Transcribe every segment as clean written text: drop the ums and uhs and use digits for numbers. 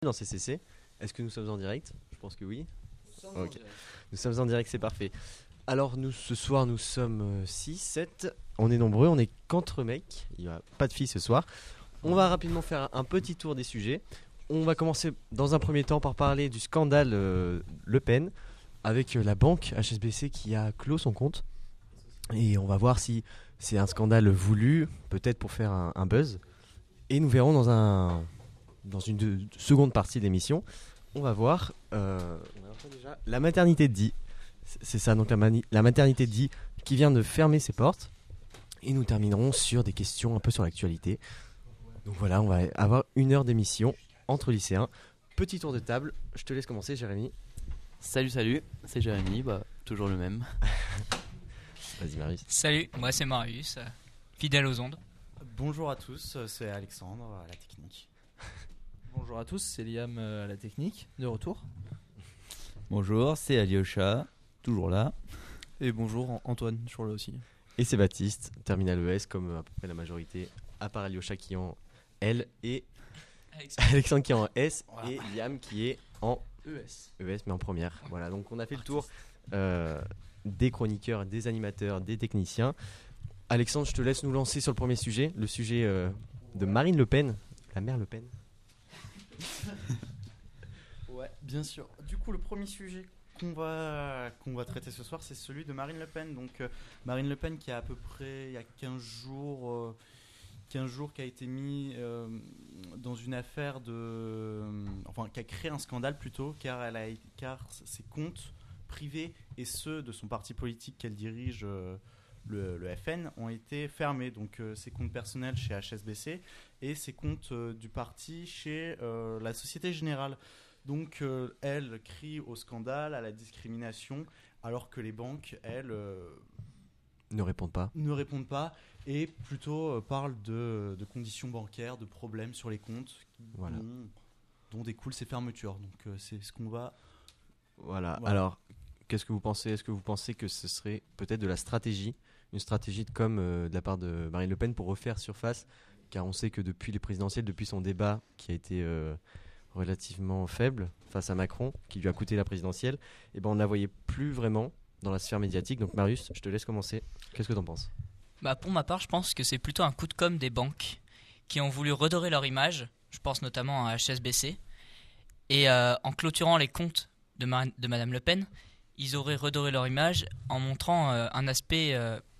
Dans CCC. Est-ce que nous sommes en direct? Je pense que oui. Ok. Nous sommes en direct, c'est parfait. Alors ce soir nous sommes 6, 7. On est nombreux, on est qu'entre mecs. Il n'y a pas de filles ce soir. On va rapidement faire un petit tour des sujets. On va commencer dans un premier temps par parler du scandale Le Pen avec la banque HSBC qui a clos son compte. Et on va voir si c'est un scandale voulu, peut-être pour faire un buzz. Et nous verrons dans une seconde partie de l'émission, on va voir déjà la maternité de Die. C'est ça, donc la maternité de Die qui vient de fermer ses portes. Et nous terminerons sur des questions un peu sur l'actualité. Donc voilà, on va avoir 1 heure d'émission entre lycéens. Petit tour de table, je te laisse commencer, Jérémy. Salut, c'est Jérémy, toujours le même. Vas-y, Marius. Salut, moi c'est Marius, fidèle aux ondes. Bonjour à tous, c'est Alexandre à la technique. Bonjour à tous, c'est Liam à la technique, de retour. Bonjour, c'est Alyosha, toujours là. Et bonjour Antoine, toujours là aussi. Et c'est Baptiste, terminal ES comme à peu près la majorité, à part Alyosha qui est en L et Alexandre qui est en S et Liam qui est en ES mais en première. Voilà, donc on a fait le tour des chroniqueurs, des animateurs, des techniciens. Alexandre, je te laisse nous lancer sur le premier sujet, le sujet de Marine Le Pen, la mère Le Pen. Ouais, bien sûr. Du coup, le premier sujet qu'on va traiter ce soir, c'est celui de Marine Le Pen. Donc, Marine Le Pen qui a à peu près, il y a 15 jours qui a été mis dans une affaire qui a créé un scandale plutôt, car ses comptes privés et ceux de son parti politique qu'elle dirige, le FN, ont été fermés. Donc, ses comptes personnels chez HSBC et ses comptes du parti chez la Société Générale. Donc, elle crie au scandale, à la discrimination, alors que les banques, elles, ne répondent pas et plutôt parlent de conditions bancaires, de problèmes sur les comptes dont découlent ces fermetures. Donc, c'est ce qu'on va... Voilà. Alors, qu'est-ce que vous pensez? Est-ce que vous pensez que ce serait peut-être de la stratégie, une stratégie de com de la part de Marine Le Pen pour refaire surface? Car on sait que depuis les présidentielles, depuis son débat qui a été relativement faible face à Macron, qui lui a coûté la présidentielle, on ne la voyait plus vraiment dans la sphère médiatique. Donc Marius, je te laisse commencer. Qu'est-ce que tu en penses? Pour ma part, je pense que c'est plutôt un coup de com' des banques qui ont voulu redorer leur image. Je pense notamment à HSBC. Et en clôturant les comptes de Madame Le Pen, ils auraient redoré leur image en montrant un aspect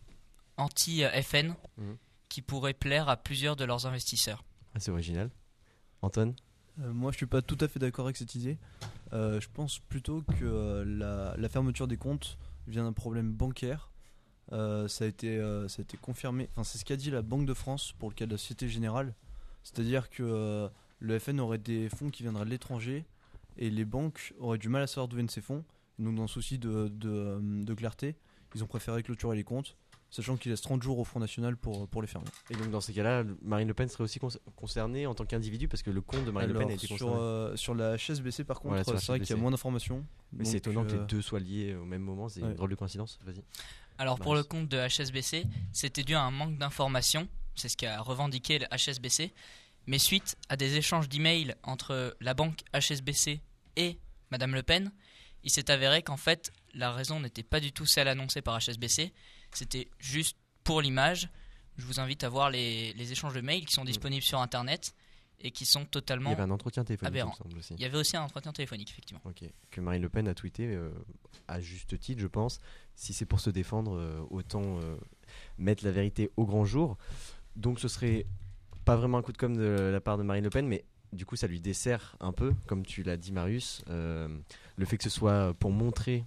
anti-FN qui pourrait plaire à plusieurs de leurs investisseurs. C'est original. Antoine? Moi je suis pas tout à fait d'accord avec cette idée. Je pense plutôt que la fermeture des comptes vient d'un problème bancaire. Ça a été confirmé, c'est ce qu'a dit la Banque de France pour le cas de la Société Générale. C'est-à-dire que le FN aurait des fonds qui viendraient de l'étranger et les banques auraient du mal à savoir d'où viennent ces fonds. Donc dans le souci de clarté, ils ont préféré clôturer les comptes, sachant qu'il laisse 30 jours au Front National pour les fermer. Et donc dans ces cas-là, Marine Le Pen serait aussi concernée en tant qu'individu, parce que le compte de Marine Le Pen a été concerné. Sur la HSBC par contre, c'est vrai qu'il y a moins d'informations. Mais c'est étonnant que les deux soient liés au même moment, c'est une drôle de coïncidence. Vas-y. Alors pour le compte de HSBC, c'était dû à un manque d'informations, c'est ce qu'a revendiqué le HSBC, mais suite à des échanges d'emails entre la banque HSBC et Madame Le Pen, il s'est avéré qu'en fait la raison n'était pas du tout celle annoncée par HSBC, c'était juste pour l'image. Je vous invite à voir les échanges de mails qui sont disponibles sur internet et qui sont totalement aberrants. Il y avait un entretien téléphonique, il me semble aussi. Il y avait aussi un entretien téléphonique, effectivement. Ok. Que Marine Le Pen a tweeté à juste titre, je pense. Si c'est pour se défendre, autant mettre la vérité au grand jour. Donc ce serait pas vraiment un coup de com' de la part de Marine Le Pen, mais du coup ça lui dessert un peu, comme tu l'as dit Marius, le fait que ce soit pour montrer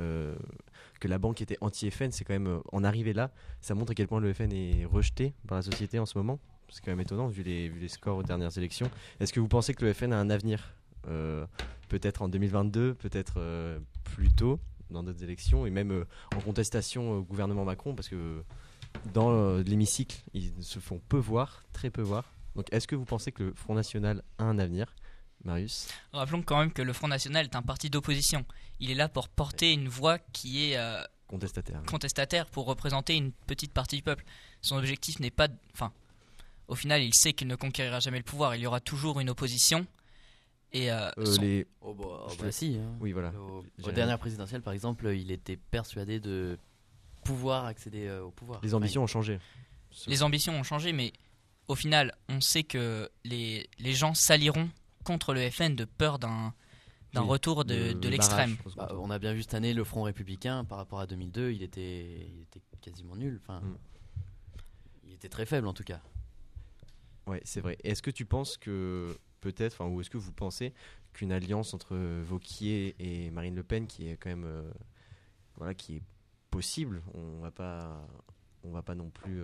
que la banque était anti-FN, c'est quand même en arriver là, ça montre à quel point le FN est rejeté par la société en ce moment. C'est quand même étonnant vu les scores aux dernières élections. Est-ce que vous pensez que le FN a un avenir, peut-être en 2022, peut-être plus tôt dans d'autres élections, et même en contestation au gouvernement Macron, parce que dans l'hémicycle ils se font peu voir, très peu voir. Donc est-ce que vous pensez que le Front National a un avenir? Marius? Rappelons quand même que le Front National est un parti d'opposition. Il est là pour porter une voix qui est contestataire pour représenter une petite partie du peuple. Son objectif n'est pas... Au final, il sait qu'il ne conquérira jamais le pouvoir. Il y aura toujours une opposition Et Les... Si. Hein. Oui, voilà. Aux dernières présidentielles, par exemple, il était persuadé de pouvoir accéder au pouvoir. Les ambitions ont changé. Les ambitions ont changé, mais au final, on sait que les gens s'allieront contre le FN de peur d'un retour de l'extrême. On a bien vu cette année le Front républicain par rapport à 2002, il était quasiment nul. Enfin, il était très faible en tout cas. Ouais, c'est vrai. Est-ce que tu penses que peut-être, ou est-ce que vous pensez qu'une alliance entre Wauquiez et Marine Le Pen, qui est quand même, qui est possible, on va pas non plus,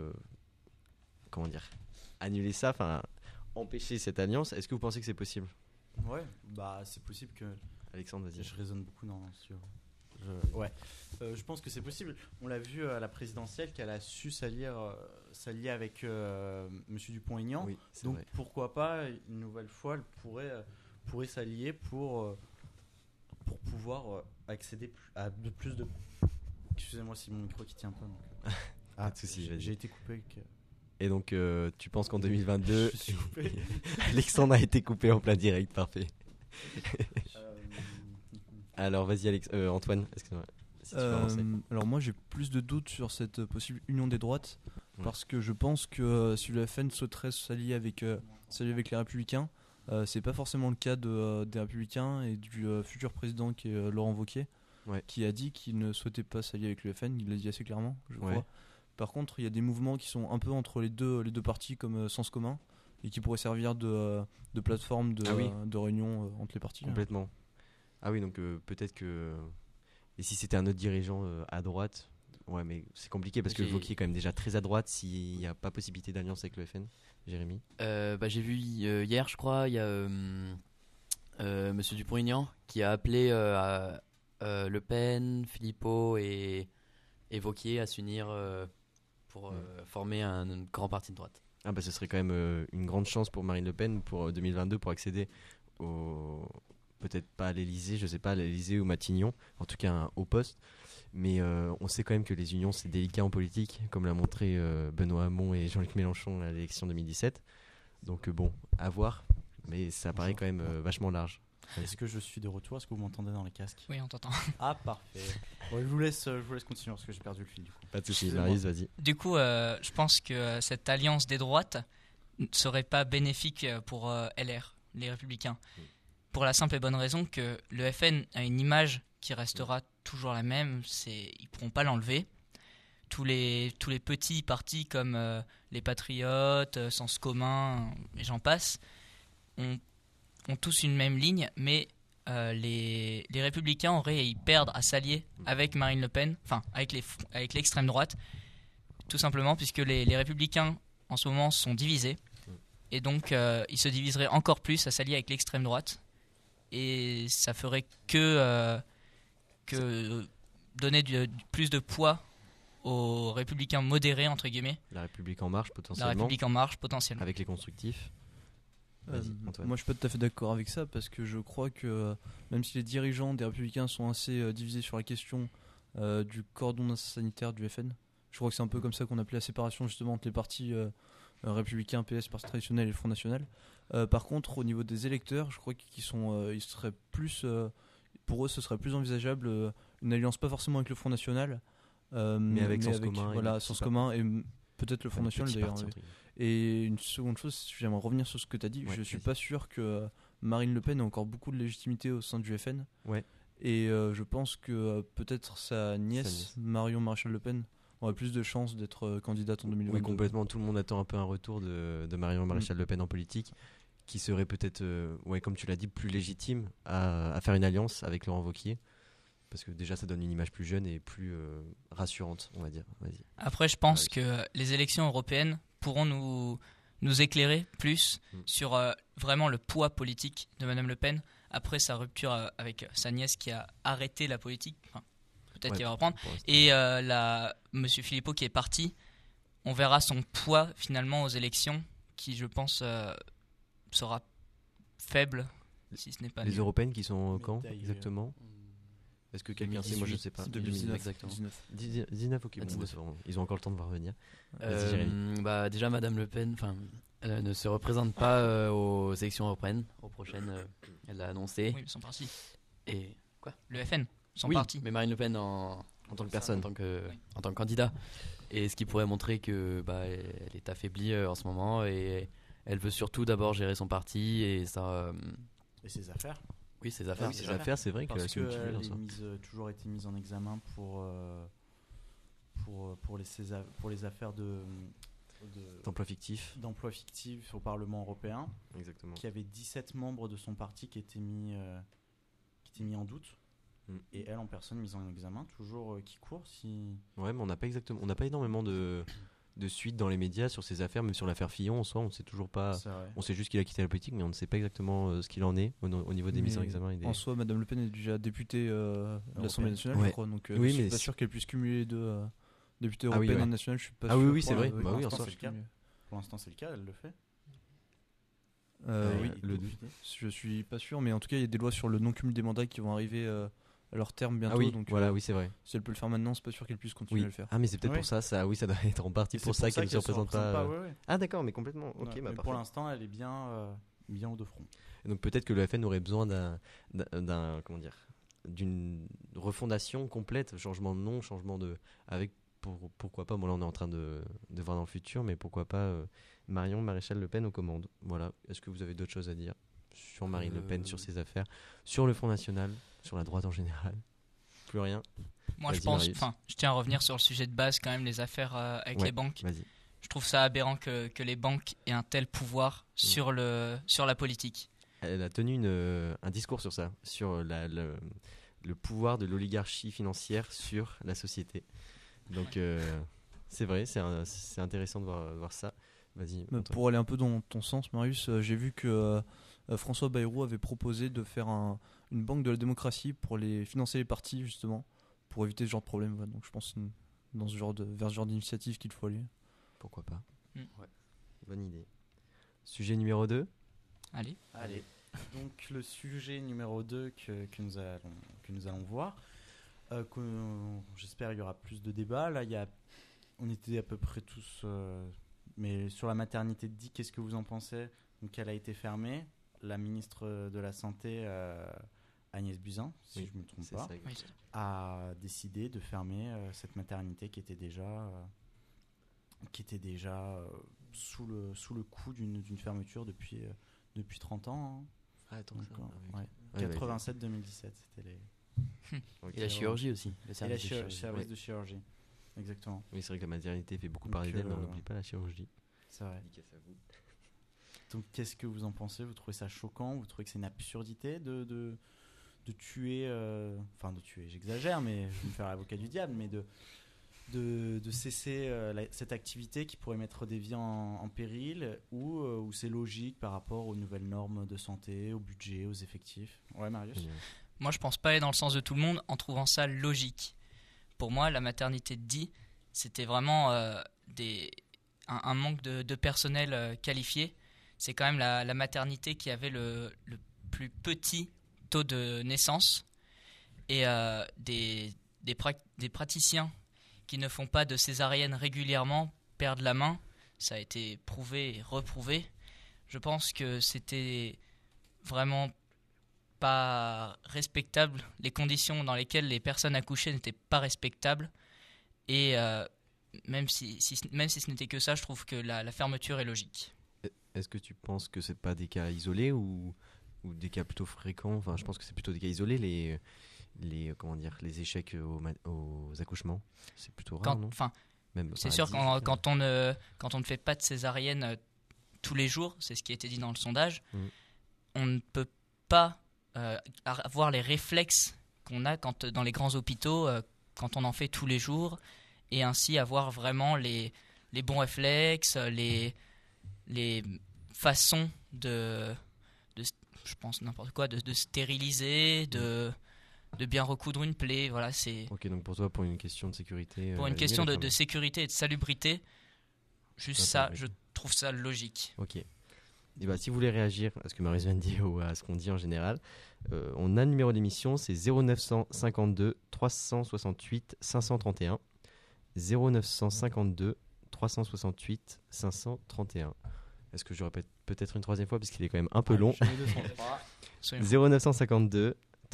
annuler ça, empêcher cette alliance. Est-ce que vous pensez que c'est possible? Ouais, c'est possible que. Alexandre, vas-y. Je raisonne beaucoup sur. Je pense que c'est possible. On l'a vu à la présidentielle qu'elle a su s'allier avec Monsieur Dupont-Aignan. Oui, donc vrai. Pourquoi pas une nouvelle fois, elle pourrait s'allier pour pouvoir accéder à de plus de. Excusez-moi, c'est mon micro qui tient pas. Donc. Pas de souci, vas-y. J'ai été coupé. Et donc, tu penses qu'en 2022, Alexandre a été coupé en plein direct, parfait. Alors, vas-y, Antoine, excuse-moi. Si tu peux avancer. Alors moi, j'ai plus de doutes sur cette possible union des droites, parce que je pense que si le FN souhaiterait s'allier avec les Républicains, c'est pas forcément le cas des Républicains et du futur président qui est Laurent Wauquiez, qui a dit qu'il ne souhaitait pas s'allier avec le FN. Il l'a dit assez clairement, je crois. Par contre, il y a des mouvements qui sont un peu entre les deux partis, comme Sens commun, et qui pourraient servir de plateforme de réunion entre les partis. Complètement. Ah oui, donc peut-être que... Et si c'était un autre dirigeant à droite, mais c'est compliqué parce que Wauquiez est quand même déjà très à droite s'il n'y a pas possibilité d'alliance avec le FN. Jérémy? J'ai vu hier, je crois, il y a Monsieur Dupont-Aignan qui a appelé Le Pen, Philippot et Wauquiez à s'unir pour former un grand parti de droite. Ce serait quand même une grande chance pour Marine Le Pen pour 2022 pour accéder peut-être pas à l'Elysée, je sais pas, à l'Elysée ou Matignon, en tout cas un haut poste. Mais on sait quand même que les unions c'est délicat en politique, comme l'a montré Benoît Hamon et Jean-Luc Mélenchon à l'élection 2017. Donc à voir, mais ça paraît quand même vachement large. Est-ce que je suis de retour? Est-ce que vous m'entendez dans les casques? Oui, on t'entend. Ah, parfait. Bon, je vous laisse continuer parce que j'ai perdu le fil du coup. Pas de soucis, Marius, vas-y. Du coup, je pense que cette alliance des droites ne serait pas bénéfique pour LR, les Républicains. Pour la simple et bonne raison que le FN a une image qui restera toujours la même, ils ne pourront pas l'enlever. Tous les petits partis comme les Patriotes, Sens commun, et j'en passe, ont tous une même ligne, mais les Républicains auraient à y perdre à s'allier avec Marine Le Pen, avec l'extrême droite, tout simplement puisque les Républicains en ce moment sont divisés, et donc ils se diviseraient encore plus à s'allier avec l'extrême droite, et ça ferait que donner plus de poids aux Républicains modérés, entre guillemets. La République en marche potentiellement. La République en marche potentiellement. Avec les constructifs. Moi je suis pas tout à fait d'accord avec ça parce que je crois que même si les dirigeants des Républicains sont assez divisés sur la question du cordon sanitaire du FN, je crois que c'est un peu comme ça qu'on appelait la séparation justement entre les partis républicains, PS, Parti traditionnel et le Front National. Par contre au niveau des électeurs, je crois qu'ils seraient plus, pour eux ce serait plus envisageable une alliance pas forcément avec le Front National, mais avec Sens commun. Voilà, Sens commun et peut-être le Front National d'ailleurs. Et une seconde chose, j'aimerais revenir sur ce que tu as dit. Je suis pas sûr que Marine Le Pen ait encore beaucoup de légitimité au sein du FN. Et je pense que peut-être sa nièce, Marion Maréchal Le Pen, aurait plus de chances d'être candidate en 2022. Oui, complètement. Tout le monde attend un peu un retour de Marion Maréchal Le Pen en politique, qui serait peut-être, comme tu l'as dit, plus légitime à faire une alliance avec Laurent Wauquiez. Parce que déjà, ça donne une image plus jeune et plus rassurante, on va dire. Vas-y. Après, je pense que les élections européennes pourront nous éclairer plus sur vraiment le poids politique de Madame Le Pen après sa rupture avec sa nièce qui a arrêté la politique. Enfin, peut-être qu'il va reprendre. Et Monsieur Philippot qui est parti, on verra son poids finalement aux élections qui, je pense, sera faible si ce n'est pas les nul. européennes qui sont quand exactement? Est-ce que quelqu'un sait? Moi je sais pas. 2019 exactement. 19, ok, bon, 19. bah, ils ont encore le temps de voir venir. Vas-y, Jérémy. Déjà, Madame Le Pen, elle ne se représente pas aux élections européennes. Aux prochaines, elle l'a annoncé. Oui, mais son parti. Et quoi? Le FN, son Oui, parti. mais Marine Le Pen en tant que personne. en tant que candidat. Et ce qui pourrait montrer que elle est affaiblie en ce moment et elle veut surtout d'abord gérer son parti et ça. Et ses affaires. Oui, ses affaires. Ah oui, ces affaires, c'est vrai Parce qu'elles sont qu'elle multipliées, est toujours été mise en examen pour les affaires d'emploi fictif. d'emploi fictif au Parlement européen, Exactement. qui avait 17 membres de son parti qui étaient mis en doute. Et elle en personne mise en examen, toujours qui court. Ouais, mais on n'a pas énormément de suite dans les médias sur ces affaires, même sur l'affaire Fillon en soi, on sait toujours pas. C'est vrai. On sait juste qu'il a quitté la politique, mais on ne sait pas exactement ce qu'il en est au niveau des mises en examen. En soi, Madame Le Pen est déjà députée de l'Assemblée nationale, Ouais. je crois. Donc, Oui, je suis mais pas sûr qu'elle puisse cumuler les deux députée Ah oui, européenne ouais. et nationale. Je suis pas Ah sûr. oui, oui, c'est je vrai. crois, Bah oui, en pour soi. l'instant, c'est le cas. Pour l'instant, c'est le cas, elle le fait. Oui, le je suis pas sûr, mais en tout cas, il y a des lois sur le non-cumul des mandats qui vont arriver à leur terme bientôt. Ah oui, donc, voilà, oui, c'est vrai. si elle peut le faire maintenant, c'est pas sûr qu'elle puisse continuer Oui. à le faire. Ah, mais c'est peut-être Oui. pour ça, oui, ça doit être en partie Et pour c'est ça qu'elle ne se qu'elle représente pas. ouais, ouais. Ah, d'accord, mais complètement. Ok, Ouais, bah mais parfait. pour l'instant, elle est bien au de front. Et donc peut-être que le FN aurait besoin comment dire, d'une refondation complète, changement de nom, pourquoi pas, bon là on est en train de voir dans le futur, mais pourquoi pas Marion Maréchal Le Pen aux commandes. Voilà. Est-ce que vous avez d'autres choses à dire sur Marine Le Pen, sur ses affaires, sur le Front National, sur la droite en général? Plus rien. Moi, Vas-y, je Marius. tiens à revenir sur le sujet de base, quand même, les affaires avec Ouais. les banques. Vas-y. Je trouve ça aberrant que les banques aient un tel pouvoir sur la politique. Elle a tenu un discours sur ça, sur le pouvoir de l'oligarchie financière sur la société. Donc c'est vrai, c'est intéressant de voir ça. Vas-y. Mais Antoine. pour aller un peu dans ton sens, Marius, j'ai vu que François Bayrou avait proposé de faire une banque de la démocratie pour financer les partis, justement, pour éviter ce genre de problème. Voilà. Donc je pense que c'est vers ce genre d'initiative qu'il faut aller. Pourquoi pas. Ouais. Bonne idée. Sujet numéro 2. Allez. Allez. Donc le sujet numéro 2 que nous allons voir, j'espère il y aura plus de débats. Là, on était à peu près tous, mais sur la maternité de Die, qu'est-ce que vous en pensez? Donc elle a été fermée. La ministre de la Santé, Agnès Buzyn, si je ne me trompe C'est pas, ça. Oui. a décidé de fermer cette maternité qui était déjà sous le coup d'une fermeture depuis 30 ans. Ah, attends, Donc, ça. ouais. Ouais, 87-2017, c'était les. Ok. Et la chirurgie aussi. Le Et service de chirurgie. service ouais. de chirurgie. Exactement. Oui, c'est vrai que la maternité fait beaucoup Donc, parler d'elle, mais on euh, n'oublie pas la chirurgie. C'est vrai. Donc, qu'est-ce que vous en pensez? Vous trouvez ça choquant? Vous trouvez que c'est une absurdité de tuer. Enfin, de tuer, j'exagère, mais je vais me faire l'avocat du diable, mais de cesser cette activité qui pourrait mettre des vies en péril, ou c'est logique par rapport aux nouvelles normes de santé, au budget, aux effectifs? Ouais, Marius? Moi, je pense pas aller dans le sens de tout le monde en trouvant ça logique. Pour moi, la maternité de Die, c'était vraiment un manque de personnel qualifié. C'est quand même la maternité qui avait le plus petit taux de naissance. Et des praticiens qui ne font pas de césarienne régulièrement perdent la main. Ça a été prouvé et reprouvé. Je pense que c'était vraiment pas respectable. Les conditions dans lesquelles les personnes accouchaient n'étaient pas respectables. Et même si ce n'était que ça, je trouve que la fermeture est logique. Est-ce que tu penses que c'est pas des cas isolés ou des cas plutôt fréquents? Enfin, je pense que c'est plutôt des cas isolés, les échecs aux accouchements. C'est plutôt rare, non? Même, C'est enfin, sûr, 10, quand on ne fait pas de césarienne tous les jours, c'est ce qui a été dit dans le sondage, on ne peut pas avoir les réflexes qu'on a dans les grands hôpitaux, quand on en fait tous les jours, et ainsi avoir vraiment les bons réflexes, les façons de je pense n'importe quoi, de stériliser, de bien recoudre une plaie. Voilà, c'est Ok, donc pour toi, pour une question de sécurité. pour une question de sécurité et de salubrité. Juste Ouais, ça, oui. je trouve ça logique. Ok. Et bah, si vous voulez réagir à ce que Marius vient de dire ou à ce qu'on dit en général, on a le numéro d'émission, c'est 0952 368 531. 0952 368 531. Est-ce que je répète peut-être une troisième fois parce qu'il est quand même un peu long. 0952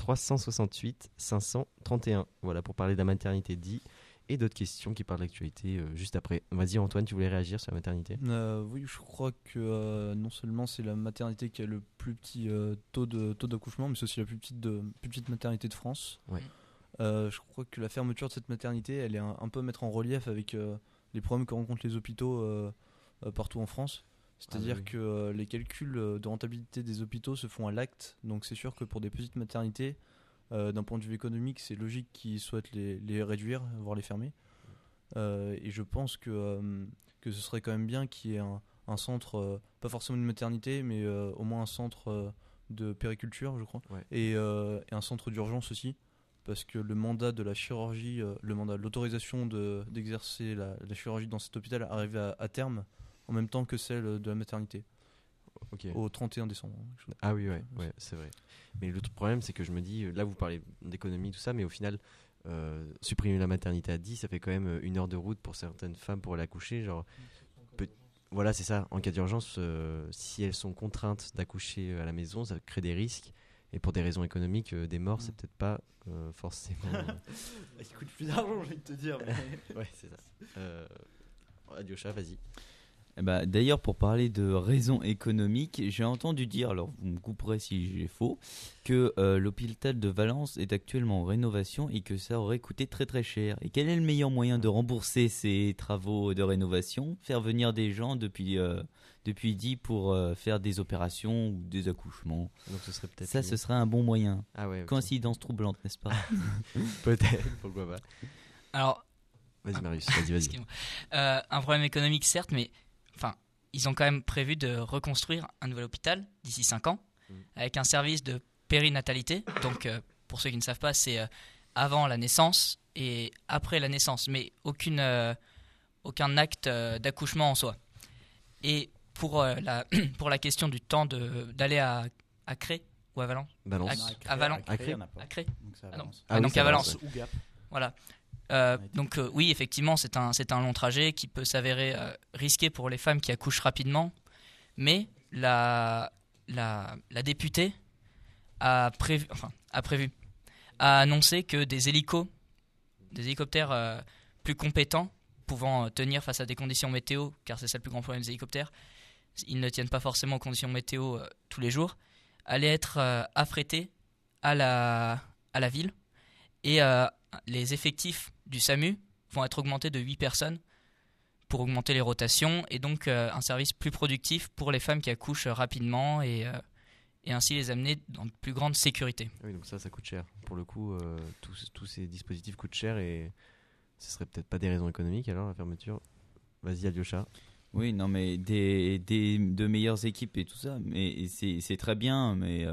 368 531. Voilà pour parler de la maternité dit et d'autres questions qui parlent de l'actualité juste après. Vas-y Antoine, tu voulais réagir sur la maternité? Oui, je crois que non seulement c'est la maternité qui a le plus petit taux d'accouchement, mais c'est aussi la plus petite maternité de France. Ouais. Je crois que la fermeture de cette maternité, elle est un peu à mettre en relief avec les problèmes que rencontrent les hôpitaux partout en France. C'est-à-dire que les calculs de rentabilité des hôpitaux se font à l'acte. Donc c'est sûr que pour des petites maternités, d'un point de vue économique, c'est logique qu'ils souhaitent les réduire, voire les fermer. Et je pense que ce serait quand même bien qu'il y ait un centre, pas forcément une maternité, mais au moins un centre de périculture, je crois, et un centre d'urgence aussi. Parce que le mandat de la chirurgie, l'autorisation d'exercer la chirurgie dans cet hôpital arrive à terme en même temps que celle de la maternité. Au 31 décembre. Ah oui, ouais, c'est vrai. Mais le problème, c'est que je me dis, là vous parlez d'économie, tout ça, mais au final, supprimer la maternité à 10, ça fait quand même 1 heure de route pour certaines femmes pour aller accoucher. Genre, voilà, c'est ça. En cas d'urgence, si elles sont contraintes d'accoucher à la maison, ça crée des risques. Et pour des raisons économiques, des morts, c'est peut-être pas forcément. Il coûte plus d'argent, j'ai envie de te dire. Mais... ouais, c'est ça. Alyosha, vas-y. D'ailleurs, pour parler de raisons économiques, j'ai entendu dire, alors vous me couperez si j'ai faux, que l'hôpital de Valence est actuellement en rénovation et que ça aurait coûté très très cher. Et quel est le meilleur moyen de rembourser ces travaux de rénovation? Faire venir des gens depuis 10 pour faire des opérations ou des accouchements. Donc ce serait peut-être ce serait un bon moyen. Ah ouais, coïncidence troublante, n'est-ce pas? Peut-être, pourquoi pas. Alors, vas-y Marius, vas-y. Un problème économique certes, mais ils ont quand même prévu de reconstruire un nouvel hôpital d'ici 5 ans avec un service de périnatalité. Donc pour ceux qui ne savent pas, c'est avant la naissance et après la naissance, mais aucun acte d'accouchement en soi. Et pour la question du temps d'aller à Cré ou à Valence. À Valence. À Cré. À Cré. Donc c'est à Valence. Donc à Valence. Ou Gap. Voilà. Donc oui, effectivement, c'est un long trajet qui peut s'avérer risqué pour les femmes qui accouchent rapidement, mais la députée a annoncé que des hélicoptères plus compétents, pouvant tenir face à des conditions météo, car c'est ça le plus grand problème des hélicoptères, ils ne tiennent pas forcément aux conditions météo tous les jours, allaient être affrétés à la ville, et les effectifs du SAMU vont être augmentés de 8 personnes pour augmenter les rotations et donc un service plus productif pour les femmes qui accouchent rapidement et ainsi les amener dans de plus grande sécurité. Oui, donc ça coûte cher. Pour le coup, tous ces dispositifs coûtent cher et ce serait peut-être pas des raisons économiques alors la fermeture. Vas-y Alyosha. Oui, non mais de meilleures équipes et tout ça, mais c'est très bien, mais...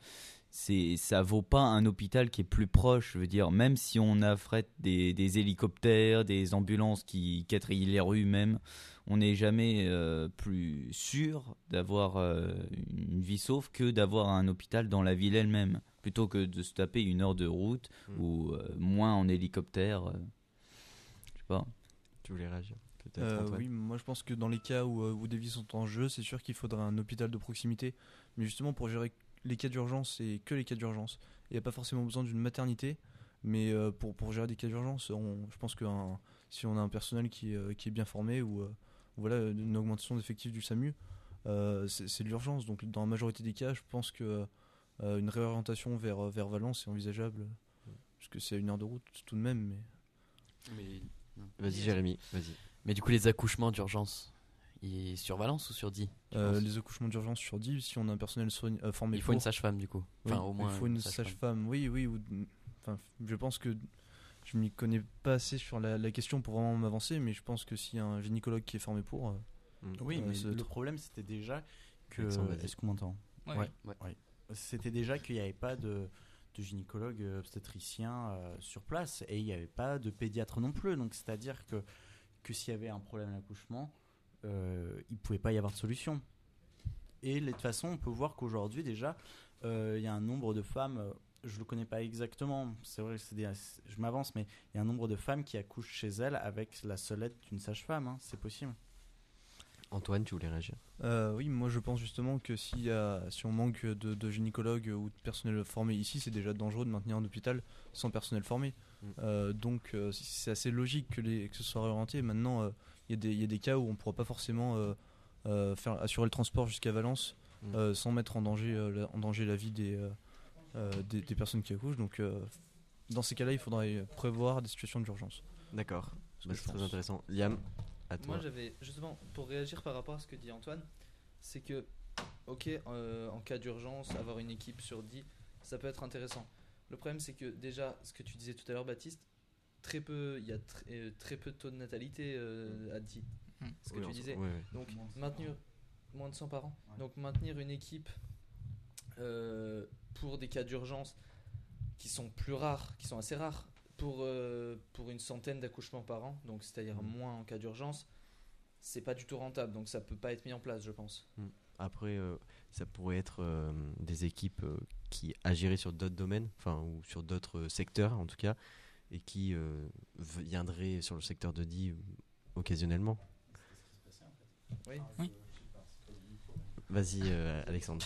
ça vaut pas un hôpital qui est plus proche. Je veux dire, même si on affrète des hélicoptères, des ambulances qui quadrillent les rues même, on n'est jamais plus sûr d'avoir une vie sauve que d'avoir un hôpital dans la ville elle-même, plutôt que de se taper 1 heure de route ou moins en hélicoptère. Je sais pas. Tu voulais réagir peut-être, oui, moi je pense que dans les cas où des vies sont en jeu, c'est sûr qu'il faudrait un hôpital de proximité. Mais justement, pour gérer les cas d'urgence, c'est que les cas d'urgence. Il n'y a pas forcément besoin d'une maternité, mais pour gérer des cas d'urgence, je pense que si on a un personnel qui est bien formé ou voilà, une augmentation d'effectifs du SAMU, c'est de l'urgence. Donc dans la majorité des cas, je pense que une réorientation vers Valence est envisageable, parce que c'est à 1 heure de route tout de même. Vas-y Jérémy, vas-y. Mais du coup, les accouchements d'urgence, sur Valence ou sur 10 les accouchements d'urgence sur 10, si on a un personnel formé. Il faut une sage-femme du coup. Oui, au moins il faut une sage-femme. Oui. Je pense que je m'y connais pas assez sur la question pour vraiment m'avancer, mais je pense que s'il y a un gynécologue qui est formé pour. Oui, mais le problème c'était déjà que. Est-ce qu'on m'entend? Ouais. C'était déjà qu'il n'y avait pas de gynécologue obstétricien sur place et il n'y avait pas de pédiatre non plus. Donc c'est-à-dire que s'il y avait un problème à l'accouchement, il ne pouvait pas y avoir de solution. Et de toute façon, on peut voir qu'aujourd'hui déjà, il y a un nombre de femmes, je le connais pas exactement, c'est vrai que je m'avance, mais il y a un nombre de femmes qui accouchent chez elles avec la seule aide d'une sage-femme, hein, c'est possible. Antoine, tu voulais réagir? Oui, moi je pense justement que si on manque de gynécologues ou de personnel formé ici, c'est déjà dangereux de maintenir un hôpital sans personnel formé. Donc c'est assez logique que ce soit réorienté. Maintenant, il y a des cas où on ne pourra pas forcément assurer le transport jusqu'à Valence sans mettre en danger la vie des personnes qui accouchent. Donc dans ces cas-là, il faudrait prévoir des situations d'urgence. D'accord, c'est très intéressant. Liam, à toi. Moi j'avais justement pour réagir par rapport à ce que dit Antoine, c'est que ok, en cas d'urgence, avoir une équipe sur 10, ça peut être intéressant. Le problème c'est que déjà, ce que tu disais tout à l'heure Baptiste, il y a très peu de taux de natalité à 10. Ce que tu disais. Donc maintenir moins de 100 par an. Donc maintenir une équipe pour des cas d'urgence qui sont plus rares, qui sont assez rares, pour une centaine d'accouchements par an, donc c'est-à-dire moins en cas d'urgence, c'est pas du tout rentable, donc ça peut pas être mis en place, je pense. Après, ça pourrait être des équipes qui agiraient sur d'autres domaines, ou sur d'autres secteurs en tout cas, et qui viendraient sur le secteur de DI occasionnellement. Oui. Vas-y, Alexandre.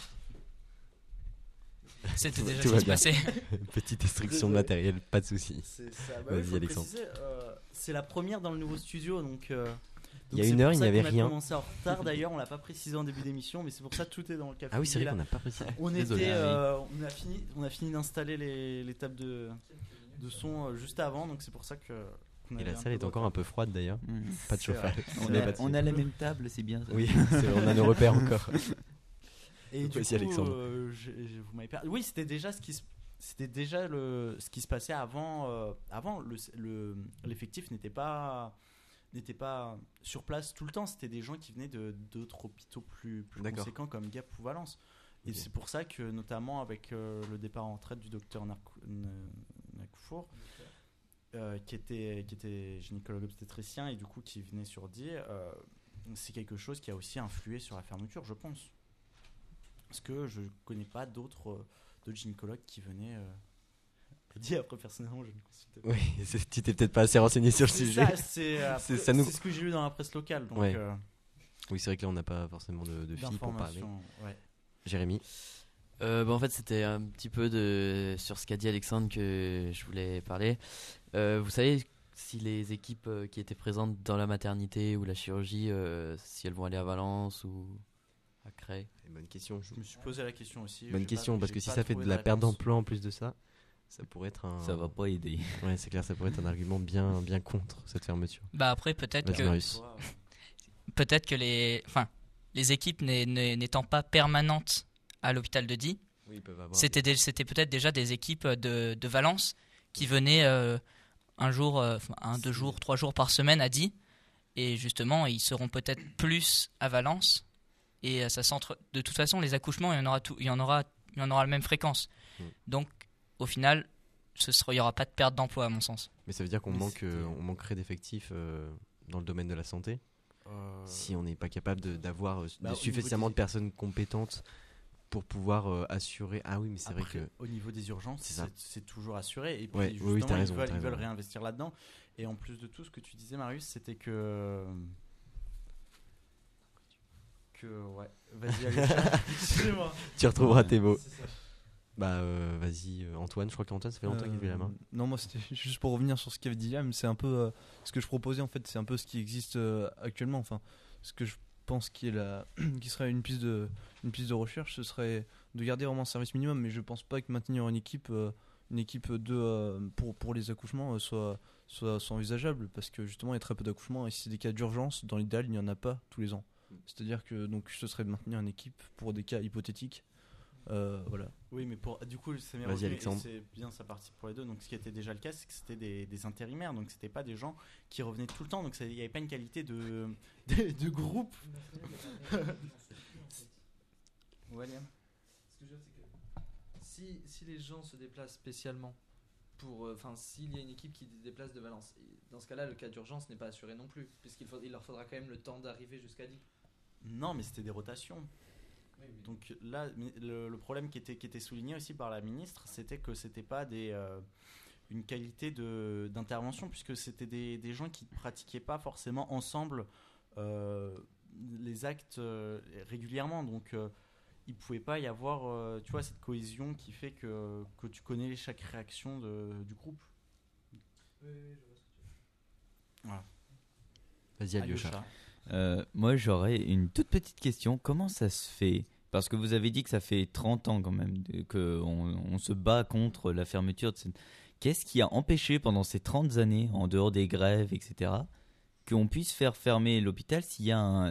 C'était déjà Tout ce va qui se bien. passait. Petite restriction de matériel, pas de souci. C'est ça. Vas-y, faut Alexandre. préciser, c'est la première dans le nouveau studio, donc. Il y a une heure, il n'y avait rien. On a commencé en retard d'ailleurs, on l'a pas précisé en début d'émission, mais c'est pour ça que tout est dans le café. Ah oui, c'est vrai qu'on n'a pas précisé. Désolé. On a fini d'installer les tables de son juste avant, donc c'est pour ça que. Et la salle est encore un peu froide d'ailleurs. Pas de chauffage. On a la même table, c'est bien ça. Oui, on a nos repères encore. Et Donc, du vas-y, coup, Alexandre. vous m'avez perdu. Oui, c'était déjà ce qui se passait avant. Avant, l'effectif n'était pas sur place tout le temps. C'était des gens qui venaient d'autres hôpitaux plus conséquents comme Gap ou Valence. Et c'est pour ça que, notamment avec le départ en retraite du docteur Nakfour, qui était gynécologue obstétricien et du coup qui venait sur Die, c'est quelque chose qui a aussi influé sur la fermeture, je pense. Parce que je connais pas d'autres gynécologues qui venaient. Après, personnellement, je ne consulte pas. Oui, tu t'es peut-être pas assez renseigné sur le sujet. C'est ce que j'ai lu dans la presse locale. Donc, oui, c'est vrai que là, on n'a pas forcément de filles pour parler. Ouais. Jérémy. En fait, c'était un petit peu sur ce qu'a dit Alexandre que je voulais parler. Vous savez si les équipes qui étaient présentes dans la maternité ou la chirurgie, si elles vont aller à Valence ou à Creil? Bonne question. Je me suis posé la question aussi. Bonne question, parce que si ça fait de la perte d'emploi en plus de ça, ça pourrait être un. Ça va pas aider. Ouais, c'est clair, ça pourrait être un argument bien contre cette fermeture. Bah après, peut-être que les équipes n'étant pas permanentes à l'hôpital de Die, c'était peut-être déjà des équipes de Valence qui venaient un jour, 2 jours, 3 jours par semaine à Die, et justement ils seront peut-être plus à Valence, et ça centre. De toute façon, les accouchements, il y en aura la même fréquence. Donc au final, il n'y aura pas de perte d'emploi à mon sens. Mais ça veut dire qu'on manquerait d'effectifs dans le domaine de la santé si on n'est pas capable d'avoir suffisamment de personnes compétentes pour pouvoir assurer. Ah oui, mais c'est vrai que au niveau des urgences, c'est toujours assuré. Et puis ouais, justement, oui, t'as raison, ils veulent réinvestir là-dedans. Et en plus de tout, ce que tu disais, Marius, c'était que ouais. Vas-y, allez. Excusez-moi. Tu retrouveras tes mots. Bah vas-y, Antoine. Je crois qu'Antoine, ça fait longtemps qu'il levait la main. Non, moi c'était juste pour revenir sur ce qu'avait dit Liam. C'est un peu ce que je proposais en fait. C'est un peu ce qui existe actuellement. Enfin, ce que je pense qui serait une piste de recherche, ce serait de garder vraiment un service minimum. Mais je pense pas que maintenir une équipe pour les accouchements soit envisageable, parce que justement il y a très peu d'accouchements et si c'est des cas d'urgence, dans l'idéal il n'y en a pas tous les ans. C'est-à-dire que donc ce serait de maintenir une équipe pour des cas hypothétiques. Voilà. Oui, mais du coup, c'est bien, ça partie pour les deux. Donc, ce qui était déjà le cas, c'est que c'était des intérimaires. Donc, c'était pas des gens qui revenaient tout le temps. Donc, il n'y avait pas une qualité de groupe. William. Ce que je veux dire, c'est que si les gens se déplacent spécialement s'il y a une équipe qui se déplace de Valence, dans ce cas-là, le cas d'urgence n'est pas assuré non plus, puisqu'il leur faudra quand même le temps d'arriver jusqu'à Die. Non, mais c'était des rotations. Donc là, le problème qui était souligné aussi par la ministre, c'était que c'était pas une qualité d'intervention, puisque c'était des gens qui ne pratiquaient pas forcément ensemble les actes régulièrement. Donc il ne pouvait pas y avoir tu vois, cette cohésion qui fait que tu connais chaque réaction du groupe. Voilà. Vas-y, Alyosha. Moi, j'aurais une toute petite question. Comment ça se fait? Parce que vous avez dit que ça fait 30 ans quand même qu'on se bat contre la fermeture de cette... Qu'est-ce qui a empêché pendant ces 30 années, en dehors des grèves, etc., qu'on puisse faire fermer l'hôpital s'il y a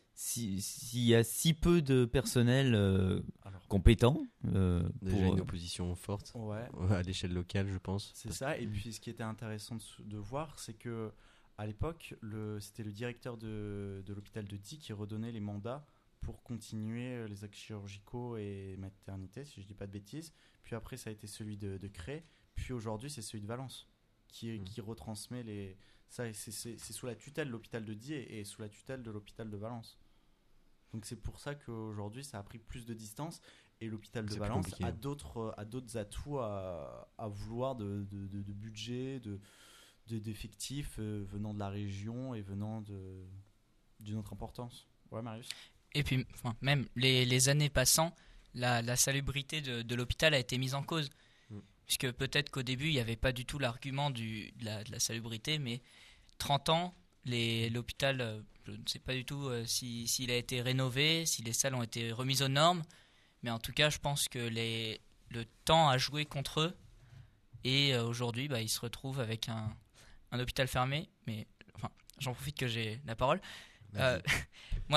si peu de personnel compétent Déjà une opposition forte à l'échelle locale, je pense. C'est ça. Et puis ce qui était intéressant de voir, c'est que à l'époque, c'était le directeur de l'hôpital de Die qui redonnait les mandats pour continuer les actes chirurgicaux et maternité, si je dis pas de bêtises. Puis après, ça a été celui de Cré. Puis aujourd'hui, c'est celui de Valence qui retransmet les... Ça, c'est sous la tutelle de l'hôpital de Die et sous la tutelle de l'hôpital de Valence. Donc c'est pour ça qu'aujourd'hui, ça a pris plus de distance. Et l'hôpital de Valence a d'autres atouts à vouloir de budget, d'effectifs venant de la région et venant d'une autre importance. Ouais, Marius. Et puis, même les années passant, la salubrité de l'hôpital a été mise en cause. Puisque peut-être qu'au début, il n'y avait pas du tout l'argument de la salubrité, mais 30 ans, l'hôpital, je ne sais pas du tout s'il a été rénové, si les salles ont été remises aux normes, mais en tout cas, je pense que le temps a joué contre eux, et aujourd'hui, ils se retrouvent avec un hôpital fermé, mais j'en profite que j'ai la parole. Moi,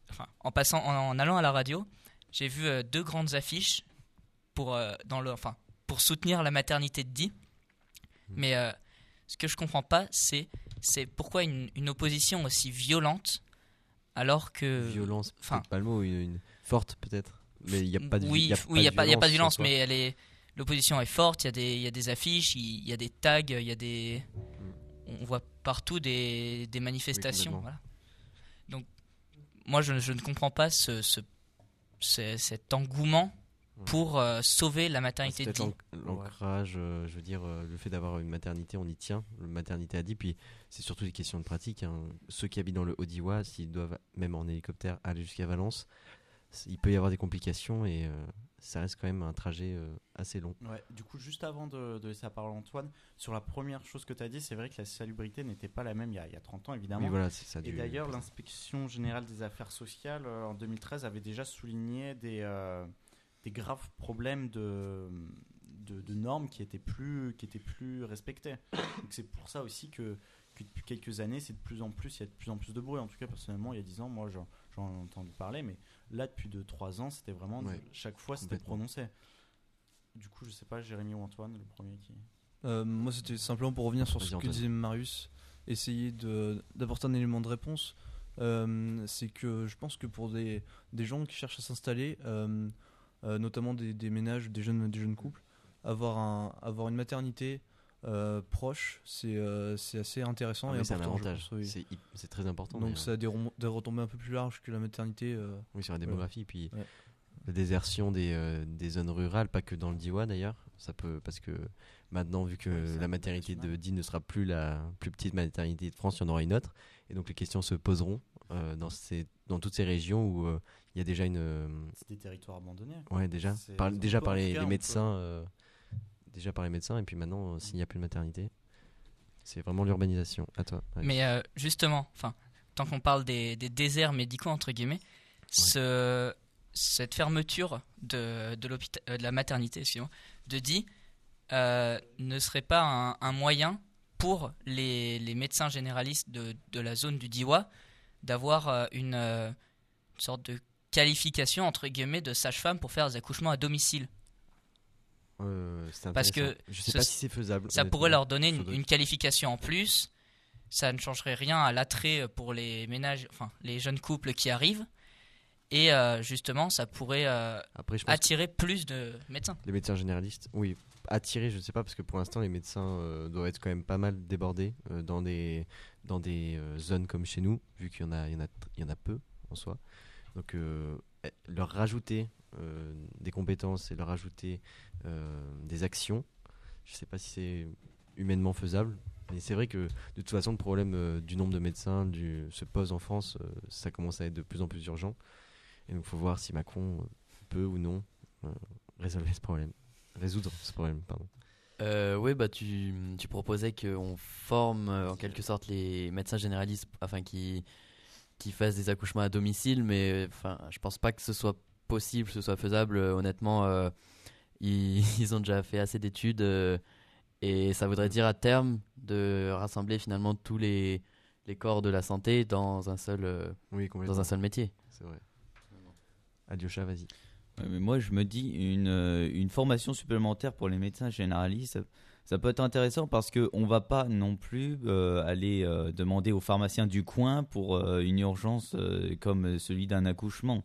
en allant à la radio, j'ai vu 2 grandes affiches pour soutenir la maternité de Die. Mais ce que je comprends pas, c'est pourquoi une opposition aussi violente, alors que... Violence, peut-être pas le mot, une forte peut-être. Mais il n'y a pas de il n'y a pas de violence, mais l'opposition est forte, il y a des affiches, il y a des tags, on voit partout des manifestations. Voilà. Donc, moi, je ne comprends pas cet engouement pour sauver la maternité de Die. L'ancrage, je veux dire, le fait d'avoir une maternité, on y tient. La maternité à Die, puis c'est surtout des questions de pratique. Ceux qui habitent dans le Haut-Diois, s'ils doivent, même en hélicoptère, aller jusqu'à Valence, il peut y avoir des complications et ça reste quand même un trajet assez long. Ouais, du coup, juste avant de laisser la parole à Antoine, sur la première chose que tu as dit, c'est vrai que la salubrité n'était pas la même il y a 30 ans, évidemment. Oui, voilà, c'est ça. Et d'ailleurs, l'inspection générale des affaires sociales, en 2013, avait déjà souligné des graves problèmes de normes qui étaient plus respectées. Donc c'est pour ça aussi que depuis quelques années, il y a de plus en plus de bruit. En tout cas, personnellement, il y a 10 ans, moi j'en ai entendu parler, mais là, depuis 2-3 ans, c'était vraiment chaque fois c'était prononcé. Du coup, je sais pas, Jérémy ou Antoine, le premier qui... Moi, c'était simplement pour revenir sur ce que disait Marius, essayer d'apporter un élément de réponse. C'est que je pense que pour des gens qui cherchent à s'installer, notamment des ménages, des jeunes couples, avoir une maternité proche, c'est assez intéressant et c'est important. un avantage. C'est très important. Donc ça a des retombées un peu plus larges que la maternité. Oui, sur la démographie, puis la désertion des zones rurales, pas que dans le Diois d'ailleurs. Ça peut, parce que maintenant, vu que la maternité de Die ne sera plus la plus petite maternité de France, il y en aura une autre, et donc les questions se poseront dans toutes ces régions où il y a déjà c'est des territoires abandonnés. Ouais, déjà par les médecins. Déjà par les médecins, et puis maintenant, s'il n'y a plus de maternité, c'est vraiment l'urbanisation. À toi. Allez. Mais justement, tant qu'on parle des déserts médicaux, entre guillemets, cette fermeture de la maternité, de Die, ne serait pas un moyen pour les médecins généralistes de la zone du Diois d'avoir une sorte de qualification, entre guillemets, de sage-femme pour faire des accouchements à domicile. Parce que je sais pas si c'est faisable. Ça pourrait leur donner une qualification en plus. Ça ne changerait rien à l'attrait pour les ménages, les jeunes couples qui arrivent. Et justement, ça pourrait attirer plus de médecins. Les médecins généralistes, oui. Attirer, je ne sais pas, parce que pour l'instant, les médecins doivent être quand même pas mal débordés dans des zones comme chez nous, vu qu'il y en a peu en soi. Donc leur rajouter des compétences et leur rajouter des actions. Je ne sais pas si c'est humainement faisable. Mais c'est vrai que de toute façon, le problème du nombre de médecins se pose en France. Ça commence à être de plus en plus urgent. Et donc, il faut voir si Macron peut ou non résoudre ce problème. Pardon. Oui, bah tu proposais qu'on forme en quelque sorte les médecins généralistes afin qu'ils fassent des accouchements à domicile, mais enfin, je pense pas que ce soit possible, que ce soit faisable. Honnêtement, ils ont déjà fait assez d'études et ça voudrait dire à terme de rassembler finalement tous les corps de la santé dans un seul métier. C'est vrai. Alyosha, vas-y. Ouais, mais moi, je me dis une formation supplémentaire pour les médecins généralistes, ça peut être intéressant parce qu'on ne va pas non plus aller demander aux pharmaciens du coin pour une urgence comme celui d'un accouchement.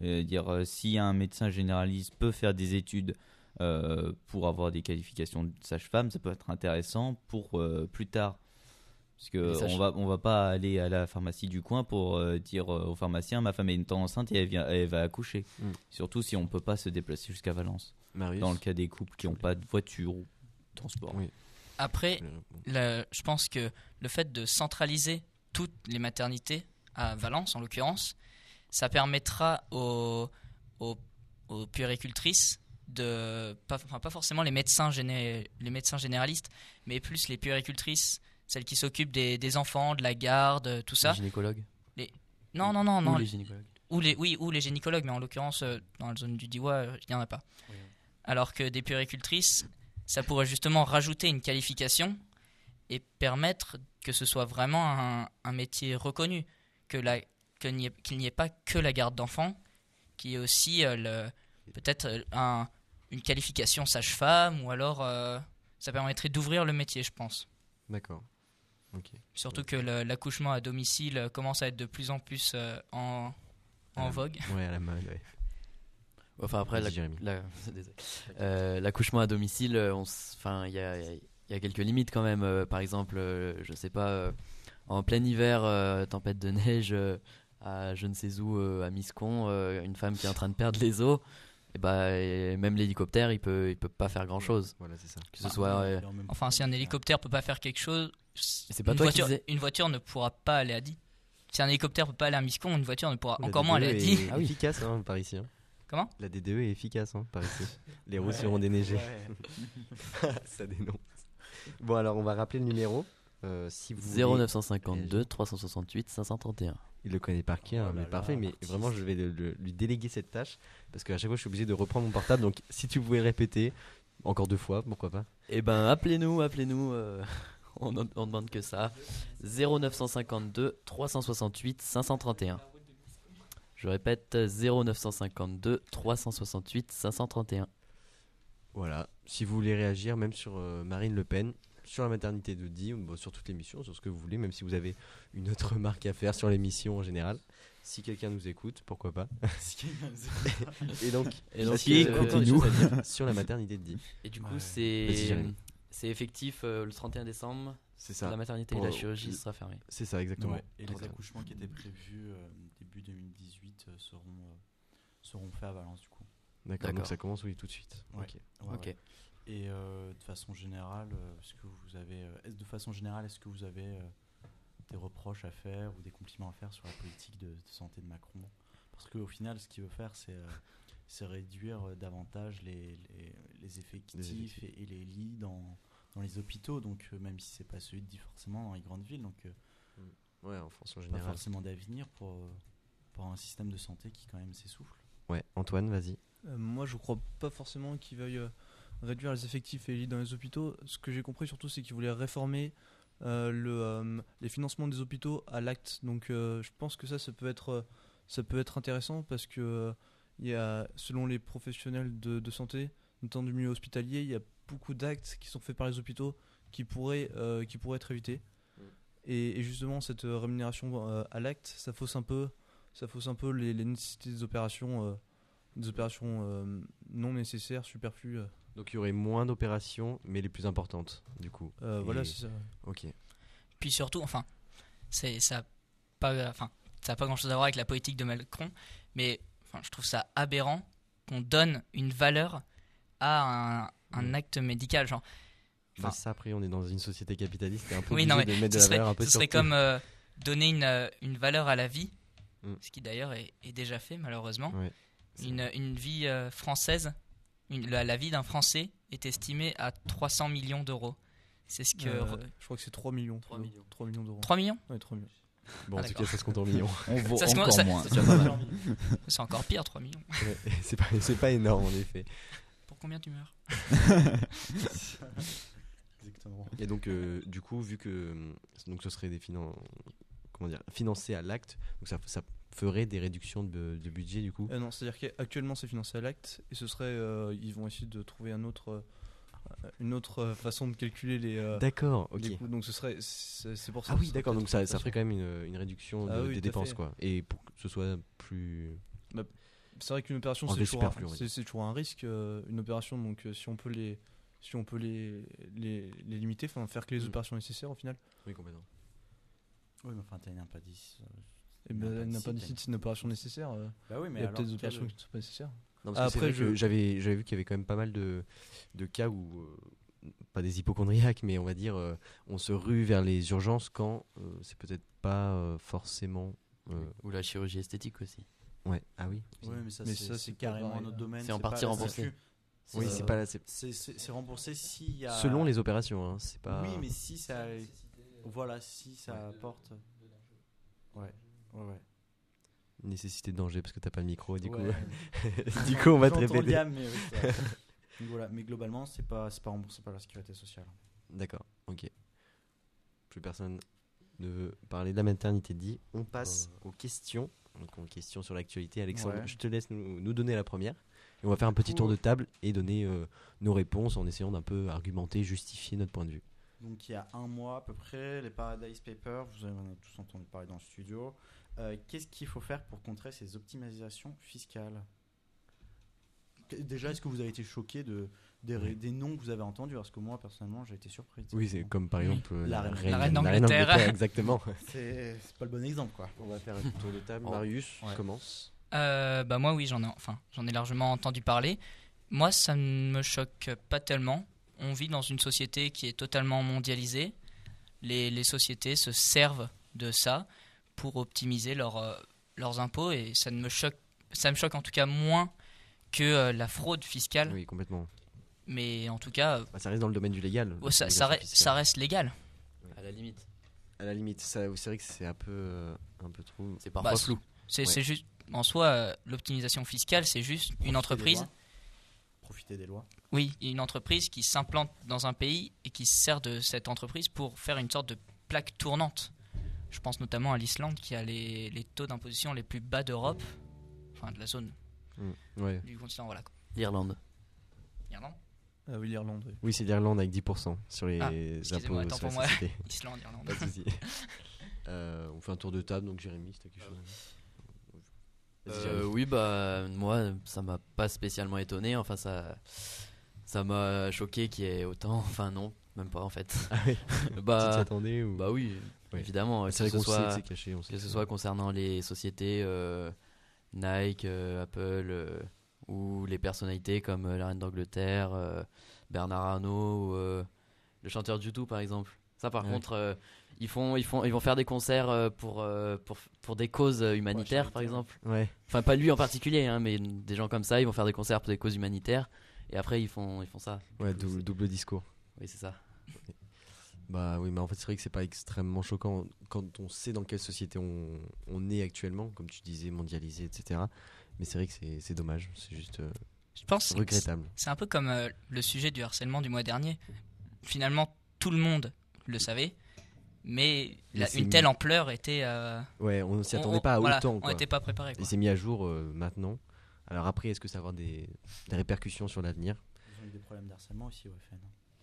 Si un médecin généraliste peut faire des études pour avoir des qualifications de sage-femme, ça peut être intéressant pour plus tard. Parce qu'on va pas aller à la pharmacie du coin pour dire au pharmacien ma femme est enceinte et elle va accoucher. Surtout si on peut pas se déplacer jusqu'à Valence. Marius. Dans le cas des couples qui n'ont pas de voiture ou de transport. Oui. Après, je pense que le fait de centraliser toutes les maternités à Valence, en l'occurrence, ça permettra aux puéricultrices pas forcément les médecins généralistes, mais plus les puéricultrices, celles qui s'occupent des enfants, de la garde, tout ça. Les gynécologues. Non. Ou les gynécologues. Ou les gynécologues, mais en l'occurrence, dans la zone du Diois, il n'y en a pas. Oui. Alors que des puéricultrices, ça pourrait justement rajouter une qualification et permettre que ce soit vraiment un métier reconnu, qu'il n'y ait pas que la garde d'enfants, qu'il y ait aussi peut-être une qualification sage-femme, ou alors ça permettrait d'ouvrir le métier, je pense. D'accord. Ok. Surtout que l'accouchement à domicile commence à être de plus en plus en vogue. Ouais, à la mode, ouais. Enfin, après, l'accouchement à domicile, il y a quelques limites quand même. Par exemple, je sais pas, en plein hiver, tempête de neige à je ne sais où, à Miscon, une femme qui est en train de perdre les os, et même l'hélicoptère, il peut pas faire grand chose. Voilà, c'est ça. Que ce soit. Enfin, si un hélicoptère peut pas faire quelque chose, c'est pas toi qui disais. Une voiture ne pourra pas aller à Die. Si un hélicoptère peut pas aller à Miscon, une voiture ne pourra encore moins aller à Die. C'est efficace par ici. Comment ? La DDE est efficace par ici. Les routes seront déneigées. Ça dénonce. Bon, alors on va rappeler le numéro. Si vous 0952 368 531. Il le connaît par cœur, mais parfait. Mais vraiment, je vais lui déléguer cette tâche parce qu'à chaque fois, je suis obligé de reprendre mon portable. Donc, si tu pouvais répéter encore 2 fois, pourquoi pas ? Appelez-nous. On demande que ça. 0952 368 531. Je répète, 0952 368 531. Voilà. Si vous voulez réagir, même sur Marine Le Pen, sur la maternité de Die, sur toute l'émission, sur ce que vous voulez, même si vous avez une autre remarque à faire sur l'émission en général. Si quelqu'un nous écoute, pourquoi pas. Et donc écoutez-nous sur la maternité de Die. Et du coup, c'est effectif le 31 décembre. C'est ça. La maternité et la chirurgie sera fermée. C'est ça, exactement. Ouais. Et les accouchements qui étaient prévus début 2018 seront faits à Valence, du coup. D'accord. Donc ça commence tout de suite. Ouais. Ok. Ok. Et de façon générale, est-ce que vous avez des reproches à faire ou des compliments à faire sur la politique de santé de Macron ? Parce qu'au final, ce qu'il veut faire, c'est réduire davantage les effectifs et les lits dans les hôpitaux. Donc même si c'est pas celui de Die forcément dans les grandes villes, donc ouais, en France en général. Pas forcément d'avenir pour un système de santé qui quand même s'essouffle. Ouais, Antoine, vas-y. Moi, je crois pas forcément qu'il veuille réduire les effectifs et les lits dans les hôpitaux. Ce que j'ai compris surtout, c'est qu'il voulait réformer les financements des hôpitaux à l'acte. Donc, je pense que ça peut être intéressant parce que selon les professionnels de santé, notamment du milieu hospitalier, il y a beaucoup d'actes qui sont faits par les hôpitaux qui pourraient être évités. Et justement, cette rémunération à l'acte, ça fausse un peu les nécessités des opérations non nécessaires, superflues. Donc il y aurait moins d'opérations, mais les plus importantes, du coup. Voilà, c'est ça. Ok. Puis surtout, ça n'a pas grand-chose à voir avec la politique de Macron, mais je trouve ça aberrant qu'on donne une valeur à un acte médical. Genre, Bah, ça, après, on est dans une société capitaliste, c'est un peu oui, obligé non, mais de mettre de ce la valeur un peu ce sur serait tout. comme donner une valeur à la vie, Mm. ce qui d'ailleurs est déjà fait malheureusement. Ouais, c'est Une vie française, la vie d'un Français est estimée à 300 millions d'euros. C'est ce que... Je crois que c'est 3 millions. 3 millions. 3 millions d'euros. 3 millions? Ouais, 3 millions. Bon, Ah, en tout d'accord. cas, ça se compte en millions. On vaut Ça se encore commence- moins. C'est déjà pas mal. C'est encore pire, 3 millions. Ouais, c'est pas énorme, en effet. Pour combien tu meurs? Exactement. Et donc, du coup, vu que donc ce serait financé à l'acte, donc ça ferait des réductions de budget, du coup. Non, c'est-à-dire qu'actuellement c'est financé à l'acte et ce serait ils vont essayer de trouver une autre façon de calculer les D'accord, ok. les coûts. Donc c'est pour ça. Ah que oui, ce d'accord, serait donc ça peut-être ferait quand même une réduction Ah oui, des tout à dépenses, fait. quoi. Et pour que ce soit plus. C'est vrai qu'une opération Enlever c'est toujours, superflu, on va dire. c'est toujours un risque une opération, donc si on peut les limiter, enfin faire que les Mm. opérations nécessaires au final. Oui, complètement. Oui, mais enfin, t'as une appendice. Et ben n'a pas décidé c'est une opération nécessaire. Bah oui, mais Il y a alors, peut-être des quel- opérations qui ne sont pas nécessaires. Non, parce que Après, c'est vrai que je- j'avais vu qu'il y avait quand même pas mal de cas où, pas des hypochondriaques, mais on va dire, on se rue vers les urgences quand c'est peut-être pas forcément. Ou la chirurgie esthétique aussi. Ouais, ah oui. Ouais, mais ça, Mais c'est ça, c'est c'est pas carrément pareil, notre là. domaine. C'est en pas partie la remboursé. sécu. Oui, c'est pas là. C'est remboursé s'il y a. Selon les opérations, hein, c'est pas. Oui, mais si ça. Voilà, si ça apporte. Ouais, ouais. Nécessité de danger parce que t'as pas le micro, du coup. Ouais. Du coup, on va te J'entends répéter. Liam, mais oui, c'est vrai. Donc voilà, mais globalement, c'est pas remboursé par la sécurité sociale. D'accord, ok. Plus personne ne veut parler de la maternité dit. On passe aux questions. Donc, aux questions sur l'actualité. Alexandre, Ouais. je te laisse nous donner la première. Et on va faire un petit tour de table et donner nos réponses en essayant d'un peu argumenter, justifier notre point de vue. Donc il y a un mois à peu près, les Paradise Papers, vous en avez tous entendu parler dans le studio. Qu'est-ce qu'il faut faire pour contrer ces optimisations fiscales? Déjà, est-ce que vous avez été choqué des noms que vous avez entendus? Parce que moi, personnellement, j'ai été surpris. Oui, c'est comme par Oui. exemple La reine- la reine d'Angleterre. Exactement. C'est pas le bon exemple, quoi. On va faire un tour de table. Oh. Marius, Ouais. commence. Bah moi oui, j'en ai largement entendu parler. Moi, ça ne me choque pas tellement. On vit dans une société qui est totalement mondialisée. Les sociétés se servent de ça pour optimiser leurs impôts et ça me choque en tout cas moins que la fraude fiscale. Oui, complètement. Mais en tout cas, Bah, ça reste dans le domaine du légal. ça l'optimisation fiscale. reste légal. À la limite. À la limite, c'est vrai que c'est un peu trop. C'est parfois Bah, flou. C'est juste, en soi, l'optimisation fiscale, c'est juste une entreprise. Profiter des lois. Oui, il y a une entreprise qui s'implante dans un pays et qui se sert de cette entreprise pour faire une sorte de plaque tournante. Je pense notamment à l'Islande qui a les taux d'imposition les plus bas d'Europe, enfin de la zone Ouais. du continent, voilà. quoi. L'Irlande. Irlande, Ah oui, l'Irlande. Oui. Oui, c'est l'Irlande avec 10% sur les excusez-moi, impôts attends sur pour la moi. société. Islande, Irlande. Pas de souci. On fait un tour de table, donc Jérémy, si t'as quelque chose à dire. Vas-y, Jérémy. Oui, bah moi, ça m'a pas spécialement étonné. Enfin, ça m'a choqué qu'il y ait autant. Enfin, non, même pas en fait. Ah oui. Tu t'y bah, attendais ou... bah oui, Ouais. évidemment. C'est vrai que qu'on ce sait que soit, c'est caché. On sait que ce soit concernant les sociétés Nike, Apple ou les personnalités comme la reine d'Angleterre, Bernard Arnault ou le chanteur de YouTube par exemple. Ça par Ouais. contre, ils vont faire des concerts pour des causes humanitaires par exemple. Ouais. Enfin pas lui en particulier, hein, mais des gens comme ça, ils vont faire des concerts pour des causes humanitaires et après ils font ça. Ouais, Du coup, double discours. Oui c'est ça. Bah oui, mais en fait, c'est vrai que c'est pas extrêmement choquant quand on sait dans quelle société on est actuellement, comme tu disais, mondialisé, etc. Mais c'est vrai que c'est dommage, c'est juste Je pense que regrettable. c'est un peu comme le sujet du harcèlement du mois dernier. Finalement, tout le monde le savait, mais Mais c'est une telle ampleur était. Ouais, on s'y attendait pas à voilà, autant. on Quoi. n'était pas préparé. Il s'est mis à jour maintenant. Alors après, est-ce que ça va avoir des répercussions sur l'avenir? Ils ont eu des problèmes d'harcèlement aussi au FN.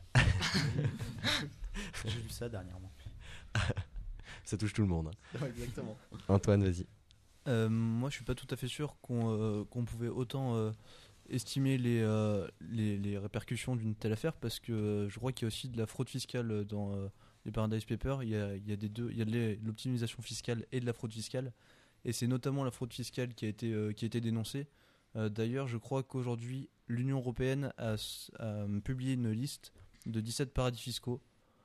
J'ai lu ça dernièrement. Ça touche tout le monde. hein. Exactement. Antoine, vas-y. Moi, je suis pas tout à fait sûr qu'on pouvait autant estimer les répercussions d'une telle affaire parce que je crois qu'il y a aussi de la fraude fiscale dans les Paradise Papers. Il y a des deux, il y a de l'optimisation fiscale et de la fraude fiscale. et c'est notamment la fraude fiscale qui a été dénoncée. D'ailleurs, je crois qu'aujourd'hui, l'Union européenne a publié une liste de 17 paradis fiscaux,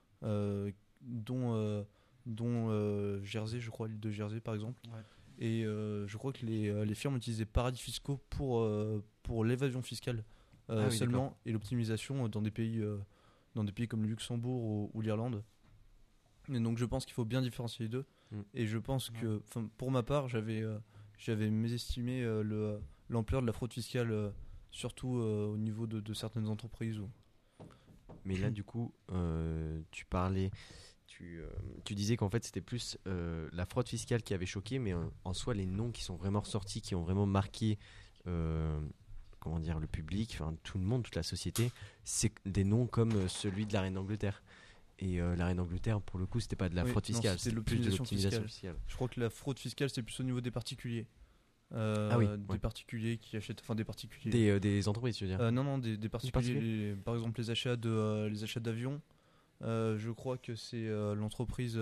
dont Jersey, je crois, l'île de Jersey par exemple. Ouais. Et je crois que les firmes utilisaient paradis fiscaux pour l'évasion fiscale seulement, d'accord. et l'optimisation dans des pays comme le Luxembourg ou l'Irlande. Et donc je pense qu'il faut bien différencier les deux. Et je pense que, pour ma part, j'avais mésestimé l'ampleur de la fraude fiscale, surtout au niveau de certaines entreprises. Mais là, du coup, tu disais qu'en fait, c'était plus la fraude fiscale qui avait choqué, mais en soi, les noms qui sont vraiment ressortis, qui ont vraiment marqué comment dire, le public, enfin tout le monde, toute la société, c'est des noms comme celui de la reine d'Angleterre. Et la reine d'Angleterre, pour le coup, c'était pas de la fraude fiscale, c'était plus de l'optimisation l'optimisation fiscale. fiscale. Je crois que la fraude fiscale, c'est plus au niveau des particuliers. Des particuliers qui achètent, enfin des particuliers. Des entreprises, tu veux dire. Non, des particuliers. Par exemple, les achats d'avions. Je crois que c'est l'entreprise,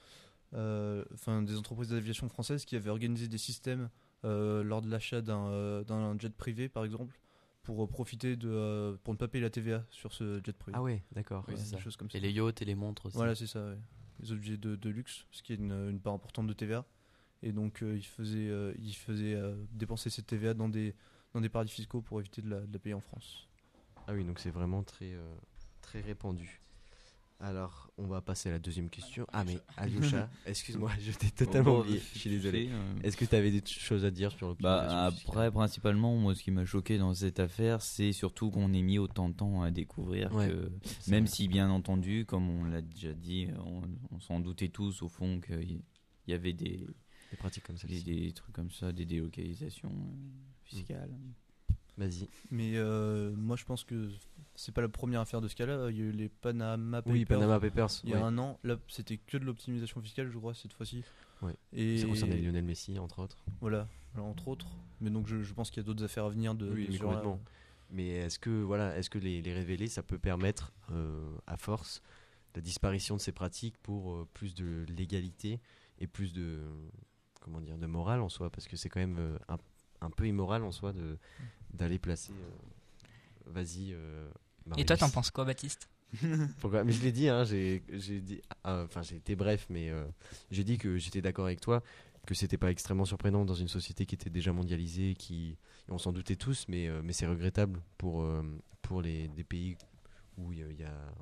des entreprises d'aviation françaises qui avaient organisé des systèmes lors de l'achat d'un jet privé, par exemple, pour profiter pour ne pas payer la TVA sur ce jet privé. Ah ouais, d'accord. Oui, c'est Des ça. choses comme ça. Et les yachts et les montres aussi. Voilà, c'est ça. Ouais. Les objets de luxe, ce qui est une part importante de TVA. Et donc, ils faisaient dépenser cette TVA dans des paradis fiscaux pour éviter de la payer en France. Ah oui, donc c'est vraiment très, très répandu. Alors, on va passer à la deuxième question. Ah, mais Alyosha, excuse-moi, je t'ai totalement oublié. Je suis désolé. Est-ce que tu avais des choses à dire sur l'optimisation fiscale ? Après, principalement, moi, ce qui m'a choqué dans cette affaire, c'est surtout qu'on ait mis autant de temps à découvrir que, même si, bien entendu, comme on l'a déjà dit, on s'en doutait tous, au fond, qu'il y avait des pratiques comme celle-ci. Des trucs comme ça, des délocalisations fiscales. Vas-y. Mais moi, je pense que c'est pas la première affaire de ce cas-là. Il y a eu les Panama Papers. Oui, Panama Papers. Il y a un an, là, c'était que de l'optimisation fiscale, je crois, cette fois-ci. Ouais. Et Ça concernait Lionel Messi, entre autres. Voilà, entre autres. Mais donc, je pense qu'il y a d'autres affaires à venir de Oui, ce genre-là. complètement. Mais est-ce que les révéler, ça peut permettre, à force, la disparition de ces pratiques pour plus de légalité et plus de morale en soi, parce que c'est quand même un peu immoral en soi d'aller placer. Vas-y. Et Marius. toi, t'en penses quoi, Baptiste ? Pourquoi ? Mais je l'ai dit, hein, j'ai dit, j'ai été bref, mais j'ai dit que j'étais d'accord avec toi, que c'était pas extrêmement surprenant dans une société qui était déjà mondialisée, on s'en doutait tous, mais c'est regrettable pour des pays où il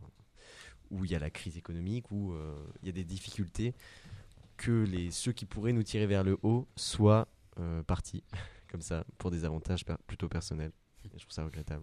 y a la crise économique, où il y a des difficultés, que ceux qui pourraient nous tirer vers le haut soient partis comme ça pour des avantages plutôt personnels. Et je trouve ça regrettable.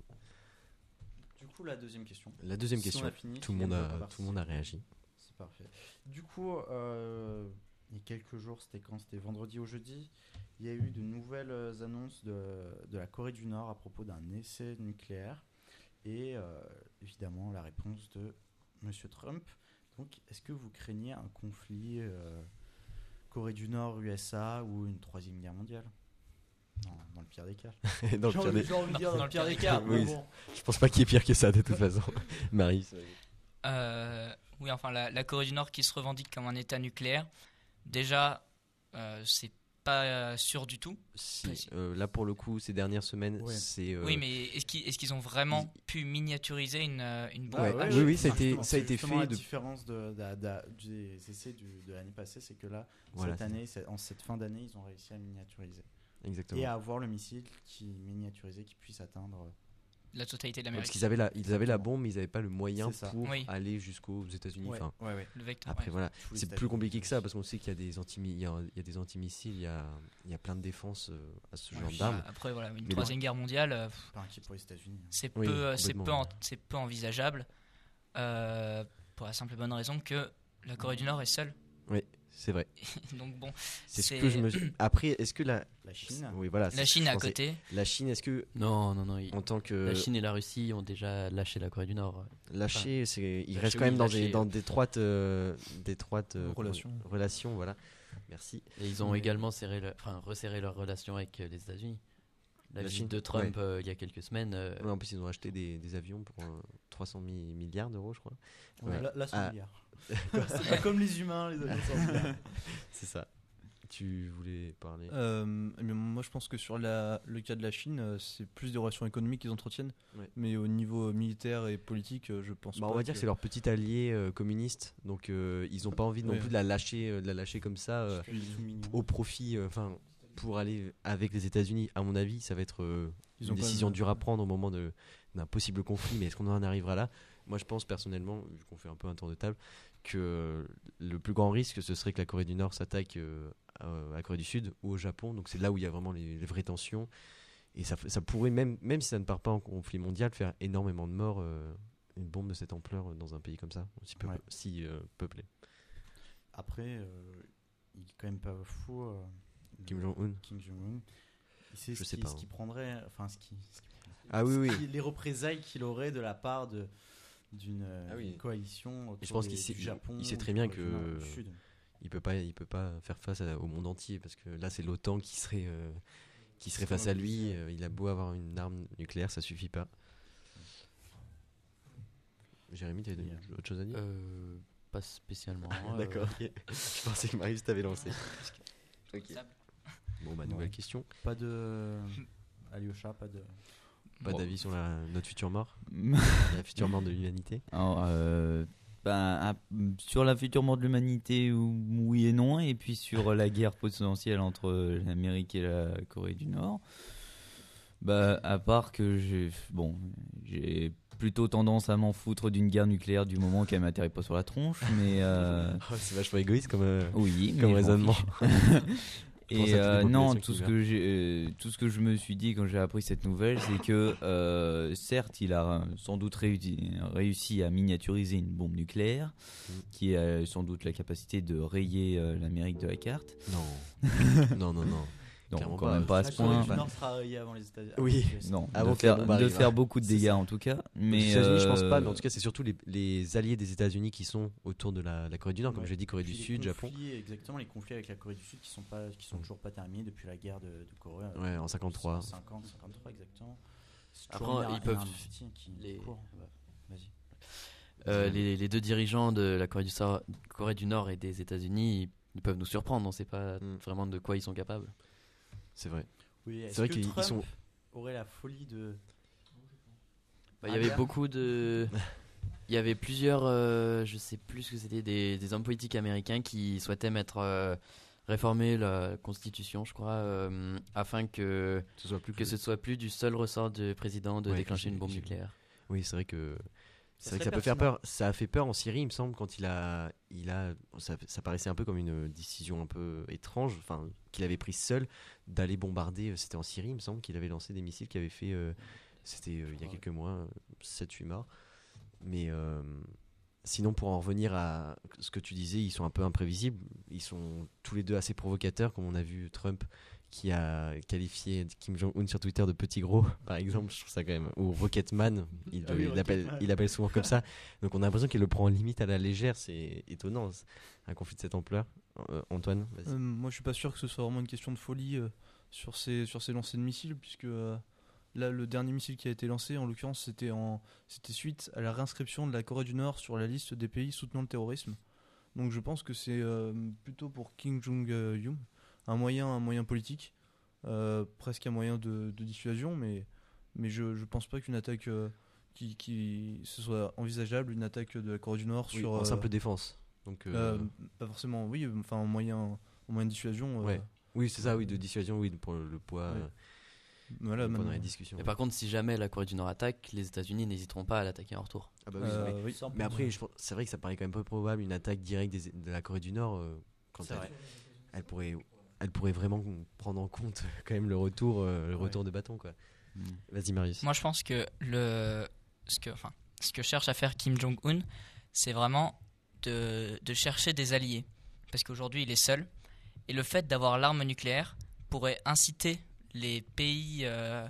Du coup, la deuxième question. La deuxième Si on question, a fini, tout le monde a réagi. C'est parfait. Du coup, il y a quelques jours, c'était vendredi ou jeudi, il y a eu de nouvelles annonces de la Corée du Nord à propos d'un essai nucléaire et évidemment la réponse de M. Trump. Donc, est-ce que vous craignez un conflit Corée du Nord-USA ou une troisième guerre mondiale ? Non, dans le pire des cas. Dans le pire des- J'ai envie de dire Dans dans le le pire des pire cas. des mais cas. bon. Je pense pas qu'il y ait pire que ça de toute façon. Marie. Oui, enfin, la Corée du Nord qui se revendique comme un État nucléaire, déjà, c'est pas sûr du tout. Si, là pour le coup, ces dernières semaines, Ouais. c'est. Oui, mais est-ce qu'ils ont vraiment pu miniaturiser une bombe Ouais, H oui, ça a été, justement, ça a été c'est justement fait. La différence des essais de l'année passée, c'est que là, Voilà, en cette fin d'année, ils ont réussi à miniaturiser. Exactement. Et à avoir le missile miniaturisé qui puisse atteindre. la totalité de Parce l'Amérique. qu'ils avaient la bombe, mais ils n'avaient pas le moyen C'est ça. pour Oui. aller jusqu'aux États-Unis. Ouais, Enfin, ouais. Le vecteur. après ouais. voilà, Tous les c'est États plus compliqué que ça aussi. parce qu'on sait qu'il y a des antimissiles, il y a plein de défenses à ce genre oui. d'armes. Après, voilà, une Mais troisième guerre mondiale, Pas inquiet pour les États-Unis. c'est Oui, peu, complètement. peu envisageable. Pour la simple et bonne raison que la Corée du Nord est seule. Oui, c'est vrai. Donc bon, C'est ce C'est- que je me. Après, est-ce que La Chine. Oui, voilà. la c'est ce Chine que est je à pensais. côté. La Chine, est-ce que Non. en tant que La Chine et la Russie ont déjà lâché la Corée du Nord. lâché, il lâché, reste quand oui, même lâché. dans d'étroites Relations. voilà. Merci. Et ils ont Mais- également resserré leurs relations avec les États-Unis. La La visite Chine, de Trump il y a quelques semaines. Ouais, en plus, ils ont acheté des avions pour 300 milliards d'euros, je crois. Ouais, Ouais. là, 100 Ah. milliards. C'est pas comme les humains, les avions 100 milliards. C'est ça. tu voulais parler. Mais moi, je pense que sur le cas de la Chine, c'est plus des relations économiques qu'ils entretiennent. Ouais. Mais au niveau militaire et politique, je pense pas. On va dire que c'est leur petit allié communiste, donc ils n'ont pas envie non Ouais. plus de la lâcher comme ça Puis, tout mignon. au profit, pour aller avec les États-Unis. À mon avis, ça va être Ils une ont quand décision même- dure à prendre au moment d'un possible conflit. Mais est-ce qu'on en arrivera là? Moi, je pense personnellement, vu qu'on fait un peu un tour de table, que le plus grand risque, ce serait que la Corée du Nord s'attaque à la Corée du Sud ou au Japon. Donc c'est là où il y a vraiment les vraies tensions. Et ça pourrait, même si ça ne part pas en conflit mondial, faire énormément de morts. Une bombe de cette ampleur dans un pays comme ça, si peuplé. Après, il est quand même pas fou. Kim Jong-un. Kim Jong-un. Il sait Je ce sais qui- pas, ce qu'il prendrait, enfin Ah oui, oui. les représailles qu'il aurait de la part d'une Ah oui. d'une coalition autour je pense qu'il du sait- Japon. il sait ou très du bien Corée que- du Nord, du Sud. Il peut pas faire face au monde entier parce que là c'est l'OTAN qui serait face à lui. Il a beau avoir une arme nucléaire, ça suffit pas. Jérémy, tu avais autre chose à dire? Pas spécialement. D'accord. Ok. Je pensais que Marius t'avait lancé. Ok. Bon bah nouvelle Ouais. question. Pas de Alyosha, pas de. Pas Bon. d'avis sur notre future mort, la future mort de l'humanité. Alors, sur la future mort de l'humanité, oui et non, et puis sur la guerre potentielle entre l'Amérique et la Corée du Nord, à part que j'ai plutôt tendance à m'en foutre d'une guerre nucléaire du moment qu'elle m'atterrit pas sur la tronche, mais Oh, c'est vachement égoïste comme oui, mais comme je m'en raisonnement. fiche. Je pense Et à toutes les non, populations tout ce que je me suis dit quand j'ai appris cette nouvelle, c'est que certes, il a sans doute réussi à miniaturiser une bombe nucléaire, qui a sans doute la capacité de rayer l'Amérique de la carte. Non. non. Donc Clairement quand pas. même pas à La ce Corée point. du enfin, Nord sera rayée avant les États-Unis. Oui. non, Avant de que la faire, bombe de arrive, faire hein. beaucoup de C'est dégâts ça. en tout cas. Les Mais États-Unis, je pense pas, mais en tout cas, c'est surtout les alliés des États-Unis qui sont autour de la Corée du Nord, comme Ouais. j'ai dit, Corée du Puis les Sud, Japon. conflits, exactement, les conflits avec la Corée du Sud qui sont toujours pas terminés depuis la guerre de Corée. Ouais, en 53. 50, 53 exactement. C'est Après, toujours ils peuvent- qui les- court. Vas-y. les deux dirigeants de la Corée du Nord et des États-Unis, ils peuvent nous surprendre. On ne sait pas vraiment de quoi ils sont capables. C'est vrai. Oui, C'est est-ce vrai que qu'ils Trump sont. aurait la folie de. Il y avait beaucoup de. Il y avait plusieurs, je sais plus ce que c'était, des hommes politiques américains qui souhaitaient réformer la Constitution, je crois, afin que Ce soit plus ce soit plus du seul ressort du président de Ouais, déclencher une bombe j'ai- nucléaire. Oui, c'est vrai que. C'est vrai que serait ça peut faire pertinent. peur. Ça a fait peur en Syrie, il me semble, quand ça paraissait un peu comme une décision un peu étrange, enfin, qu'il avait prise seul d'aller bombarder. C'était en Syrie, il me semble, qu'il avait lancé des missiles qui avaient fait. C'était il y a quelques mois, 7-8 morts. Mais sinon, pour en revenir à ce que tu disais, ils sont un peu imprévisibles. Ils sont tous les deux assez provocateurs, comme on a vu Trump qui a qualifié Kim Jong-un sur Twitter de petit gros, par exemple. Je trouve ça quand même. Ou Rocketman, Ah oui, Rocketman. il appelle souvent comme ça. Donc on a l'impression qu'il le prend limite à la légère. C'est étonnant, un conflit de cette ampleur. Antoine, vas-y. Moi, je suis pas sûr que ce soit vraiment une question de folie sur ces lancers de missiles, puisque là, le dernier missile qui a été lancé, en l'occurrence, c'était suite à la réinscription de la Corée du Nord sur la liste des pays soutenant le terrorisme. Donc, je pense que c'est plutôt pour Kim Jong-un un moyen politique, presque un moyen de dissuasion, mais je pense pas qu'une attaque ce soit envisageable, une attaque de la Corée du Nord Oui, sur en simple défense. Donc, pas forcément, oui, enfin en moyen de dissuasion. Ouais. Oui, c'est ça, oui, de dissuasion, oui, pour le poids. Ouais. Voilà, pendant maintenant. les discussions. Et par contre, si jamais la Corée du Nord attaque, les États-Unis n'hésiteront pas à l'attaquer en retour. Ah bah oui, mais- Oui. Mais après, c'est vrai que ça paraît quand même peu probable une attaque directe de la Corée du Nord quand C'est vrai. elle pourrait vraiment prendre en compte quand même le retour de bâton quoi. Vas-y Marius. Moi, je pense que ce que cherche à faire Kim Jong-un, c'est vraiment de chercher des alliés. Parce qu'aujourd'hui, il est seul. Et le fait d'avoir l'arme nucléaire pourrait inciter les pays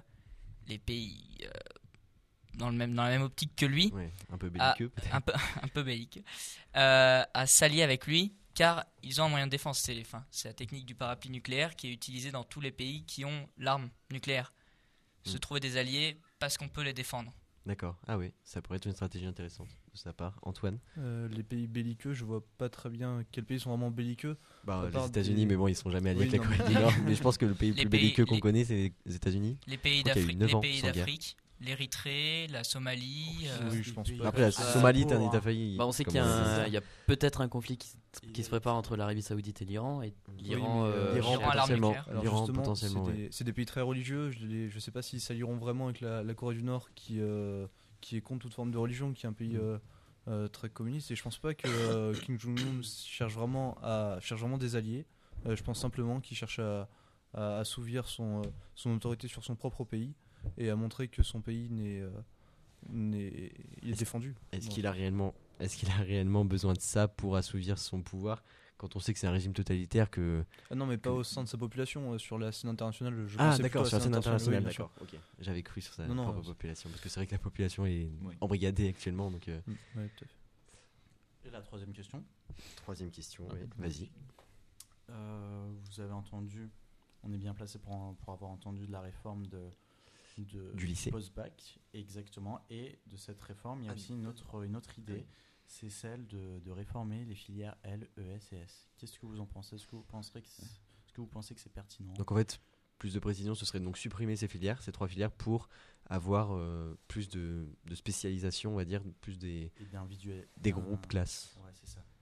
dans la même optique que lui, Ouais, un peu belliqueux peut-être. un peu belliqueux, à s'allier avec lui, car ils ont un moyen de défense. C'est la technique du parapluie nucléaire qui est utilisée dans tous les pays qui ont l'arme nucléaire. Se trouver des alliés parce qu'on peut les défendre. D'accord. Ah oui, ça pourrait être une stratégie intéressante de sa part. Antoine? Les pays belliqueux, je vois pas très bien quels pays sont vraiment belliqueux. Bah, À les part États-Unis, des- mais bon, ils sont jamais alliés Oui, avec la non, Corée du Nord. Mais je pense que le pays le Les plus pays- belliqueux qu'on les- connaît, c'est les États-Unis. Les pays Je crois qu'il y a eu d'Afrique, 9 les ans pays sans guerre. d'Afrique, l'Érythrée, la Somalie. Oui, je pense pas. Après, la Ah, Somalie, pour, t'as failli. Bah, on sait qu'il y a, il y a peut-être un conflit qui se prépare entre l'Arabie Saoudite et l'Iran. Et l'Iran, mais, l'Iran L'Iran à l'arme potentiellement. nucléaire. Alors L'Iran justement, potentiellement. ouais. c'est des pays très religieux. Je sais pas s'ils s'allieront vraiment avec la Corée du Nord qui est contre toute forme de religion, qui est un pays très communiste. Et je pense pas que Kim Jong-un cherche vraiment des alliés. Je pense simplement qu'il cherche à assouvir son autorité sur son propre pays et à montrer que son pays il est défendu. Est-ce qu'il a réellement besoin de ça pour assouvir son pouvoir quand on sait que c'est un régime totalitaire que... Ah non, mais pas au sein de sa population, sur la scène internationale. Je Ah pensais d'accord, plutôt sur à la scène internationale, oui, bien sûr. d'accord. Ok. J'avais cru sur sa Non, non, propre population, parce que c'est vrai que la population est Oui. embrigadée actuellement. Donc, Ouais, tout à fait. Et la troisième question. troisième question, ouais, vas-y. Vous avez entendu, on est bien placé pour avoir entendu de la réforme Du lycée. post-bac, exactement. Et de cette réforme, il y a aussi une autre idée, c'est celle de réformer les filières L, ES et S. Qu'est-ce que vous en pensez? Est-ce que vous pensez que c'est pertinent? Donc en fait, plus de précision, ce serait donc supprimer ces trois filières pour avoir plus de spécialisation, on va dire, plus des groupes classes. Ouais, c'est ça.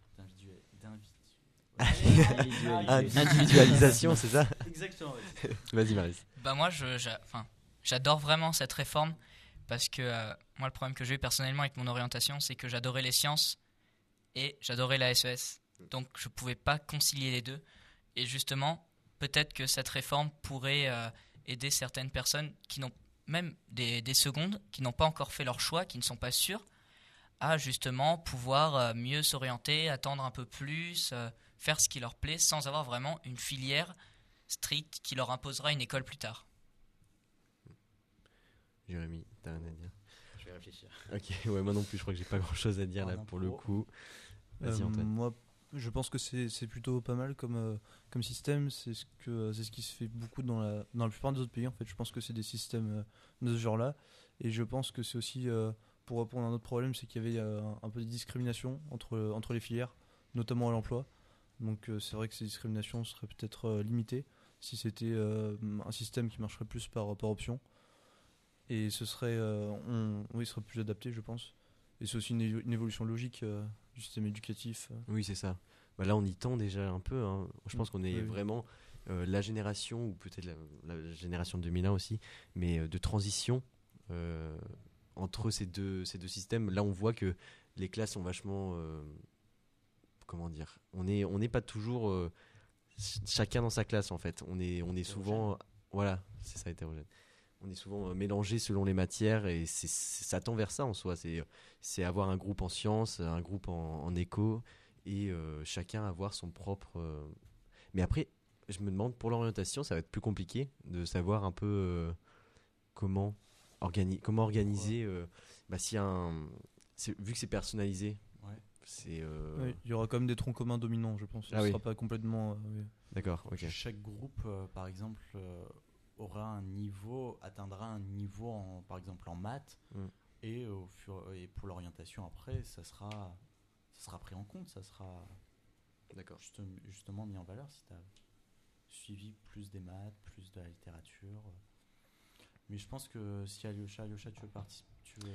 Individualisation, c'est ça? Exactement. Vas-y Maris. Bah moi, j'adore vraiment cette réforme parce que moi, le problème que j'ai eu personnellement avec mon orientation, c'est que j'adorais les sciences et j'adorais la SES. Donc, je pouvais pas concilier les deux. Et justement, peut-être que cette réforme pourrait aider certaines personnes qui n'ont même des secondes, qui n'ont pas encore fait leur choix, qui ne sont pas sûrs, à justement pouvoir mieux s'orienter, attendre un peu plus, faire ce qui leur plaît sans avoir vraiment une filière stricte qui leur imposera une école plus tard. Jérémy, t'as rien à dire? Je vais réfléchir. Ok, ouais, moi non plus, je crois que j'ai pas grand chose à dire là Non, pour le pour- coup. Vas-y Antoine. Moi, je pense que c'est plutôt pas mal comme système. C'est ce qui se fait beaucoup dans la plupart des autres pays. En fait, je pense que c'est des systèmes de ce genre-là. Et je pense que c'est aussi, pour répondre à un autre problème, c'est qu'il y avait un peu de discrimination entre les filières, notamment à l'emploi. Donc c'est vrai que ces discriminations seraient peut-être limitées si c'était un système qui marcherait plus par option. Et ce serait, il serait plus adapté, je pense. Et c'est aussi une évolution logique du système éducatif. Oui, c'est ça. Bah, là, on y tend déjà un peu. Hein. Je pense qu'on est Oui. vraiment la génération, ou peut-être la génération de 2001 aussi, mais de transition entre ces deux systèmes. Là, on voit que les classes sont vachement... comment dire? On n'est pas toujours chacun dans sa classe, en fait. On est souvent... Voilà, c'est ça, hétérogène. On est souvent mélangé selon les matières et ça tend vers ça en soi. C'est avoir un groupe en sciences, un groupe en éco et chacun avoir son propre... Mais après, je me demande, pour l'orientation, ça va être plus compliqué de savoir un peu comment organiser... vu que c'est personnalisé, Ouais. c'est... Oui, il y aura quand même des troncs communs dominants, je pense. Ce Ah ne oui. sera pas complètement... oui. D'accord, ok. Chaque groupe, par exemple, atteindra un niveau, par exemple en maths, et pour l'orientation après, ça sera pris en compte, ça sera D'accord. justement mis en valeur si tu as suivi plus des maths, plus de la littérature. Mais je pense que si Alyosha, tu veux participer,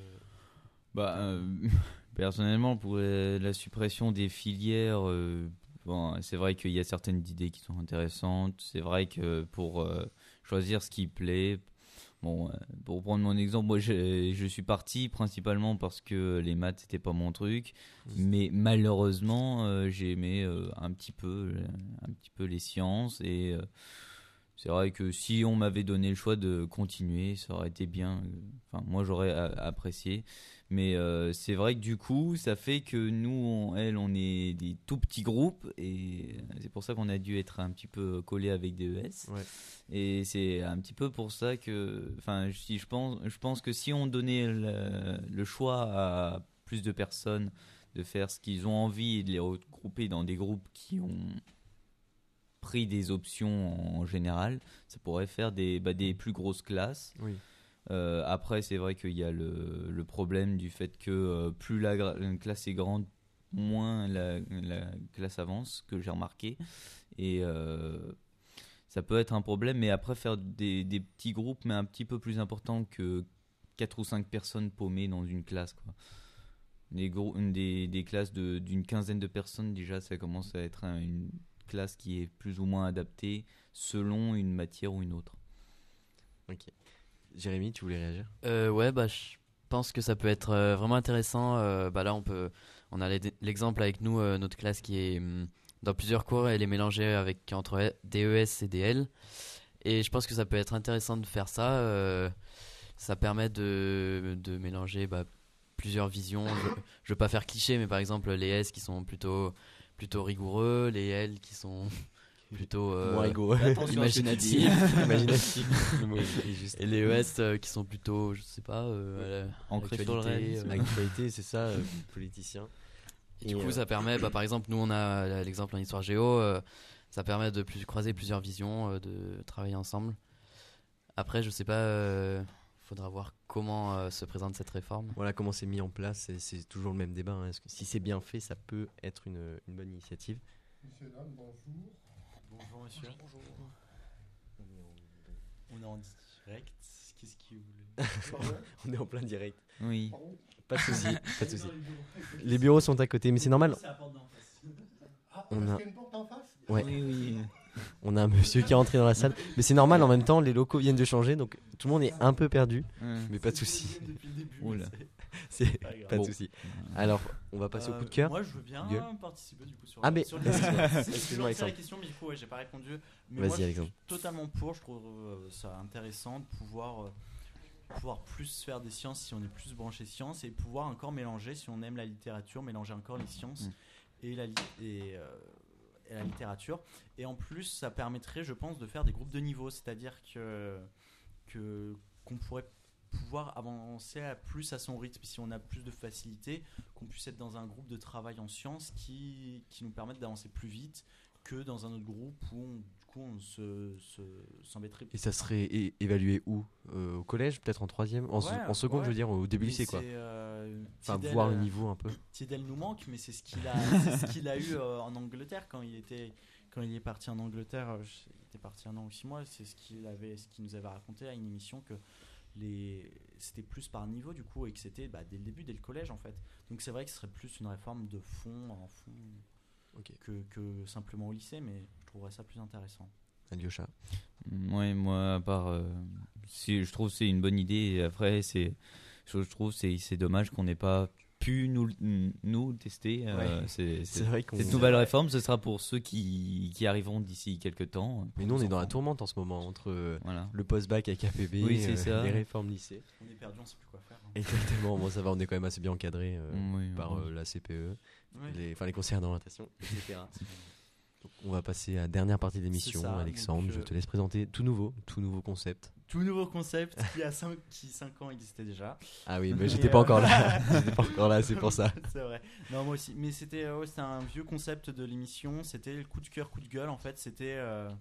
Personnellement, pour la suppression des filières, bon, c'est vrai qu'il y a certaines idées qui sont intéressantes. C'est vrai que pour choisir ce qui plaît, bon, pour prendre mon exemple, moi je suis parti principalement parce que les maths c'était pas mon truc, mais malheureusement j'ai aimé un petit peu les sciences et c'est vrai que si on m'avait donné le choix de continuer, ça aurait été bien. Enfin, moi j'aurais apprécié. Mais c'est vrai que du coup, ça fait que nous, on est des tout petits groupes et c'est pour ça qu'on a dû être un petit peu collés avec des ES. Ouais. Et c'est un petit peu pour ça que, enfin, je pense que si on donnait le choix à plus de personnes de faire ce qu'ils ont envie et de les regrouper dans des groupes qui ont pris des options en général, ça pourrait faire des plus grosses classes. Oui. Après, c'est vrai qu'il y a le problème du fait que plus la classe est grande, moins la classe avance, que j'ai remarqué. Et ça peut être un problème, mais après, faire des petits groupes, mais un petit peu plus importants que 4 ou 5 personnes paumées dans une classe, quoi. Des classes d'une quinzaine de personnes, déjà, ça commence à être une classe qui est plus ou moins adaptée selon une matière ou une autre. Ok. Jérémy, tu voulais réagir? Ouais, bah, je pense que ça peut être vraiment intéressant. Bah là, on a l'exemple avec nous, notre classe qui est dans plusieurs cours, elle est mélangée entre DES et DL. Et je pense que ça peut être intéressant de faire ça. Ça permet de mélanger plusieurs visions. Je veux pas faire cliché, mais par exemple, les S qui sont plutôt rigoureux, les L qui sont plutôt Moins rigoureux. imaginatifs. Imaginatif. Le mot est juste. Et les ES qui sont plutôt, je sais pas, Ancrés sur le réalisme. Actualité, c'est ça, politicien. Et du coup, ça permet, par exemple, nous on a l'exemple en histoire géo, ça permet de croiser plusieurs visions, de travailler ensemble. Après, je sais pas, faudra voir comment se présente cette réforme. Voilà comment c'est mis en place, c'est toujours le même débat. Hein. Est-ce que si c'est bien fait, ça peut être une bonne initiative. Monsieur Nam, bonjour. Bonjour monsieur. Bonjour. On est en direct. Qu'est-ce qu'il voulait? On est en plein direct. Oui. Pardon. Pas de souci, pas de souci. Les bureaux sont à côté, mais c'est normal. Ah, On parce a- qu'il y a une porte en face. Ouais. Oui. On a un monsieur qui est rentré dans la salle, mais c'est normal. En même temps, les locaux viennent de changer, donc tout le monde est un peu perdu, mais pas de souci. Depuis le début. Oula. C'est Pas grave. pas de Bon. souci. Alors, on va passer au coup de cœur. Moi, je veux bien Gueule. participer du coup sur. Ah, mais sur excuse-moi, excuse-moi excuse-moi, la Alexandre. question, mais du coup, ouais, j'ai pas répondu. Mais Vas-y, moi, je Alexandre. suis totalement pour. Je trouve ça intéressant de pouvoir plus faire des sciences si on est plus branché sciences et pouvoir encore mélanger, si on aime la littérature, mélanger encore les sciences et la littérature. Et en plus, ça permettrait, je pense, de faire des groupes de niveau, c'est-à-dire qu'on pourrait pouvoir avancer plus à son rythme si on a plus de facilité, qu'on puisse être dans un groupe de travail en sciences qui nous permette d'avancer plus vite que dans un autre groupe où on s'embêterait. Et ça serait évalué où? Au collège, peut-être en troisième, en seconde, ouais. je veux dire, au début Mais lycée, quoi. Enfin, Thiedel, voir le niveau un peu. Thiedel nous manque, mais c'est ce qu'il a eu en Angleterre quand il est parti en Angleterre. Il était parti 1 an ou 6 mois. C'est ce qu'il nous avait raconté à une émission que c'était plus par niveau du coup et que c'était dès le début, dès le collège en fait. Donc c'est vrai que ce serait plus une réforme de fond Ok. que simplement au lycée, mais je trouverais ça plus intéressant. Alyosha. Ouais, moi, à part, je trouve que c'est une bonne idée. Et après, je trouve que c'est dommage qu'on n'ait pas pu nous tester. C'est vrai qu'on. Cette nouvelle réforme, ce sera pour ceux qui arriveront d'ici quelques temps. Mais nous, on est dans la tourmente en ce moment entre Voilà. le post-bac avec APB, Oui, c'est ça. les réformes lycée. On est perdu, on sait plus quoi faire. Exactement. Bon, ça va, on est quand même assez bien encadré Oui, par oui. la CPE, Ouais. les conseillers d'orientation, etc. Donc, on va passer à la dernière partie de l'émission. C'est ça, Alexandre, donc, je te laisse présenter tout nouveau concept. Tout nouveau concept qui 5 ans existait déjà. Ah oui, mais Mais, j'étais pas encore là. J'étais pas encore là, c'est pour ça. C'est vrai. Non, moi aussi. Mais c'était un vieux concept de l'émission. C'était le coup de cœur, coup de gueule. En fait, c'était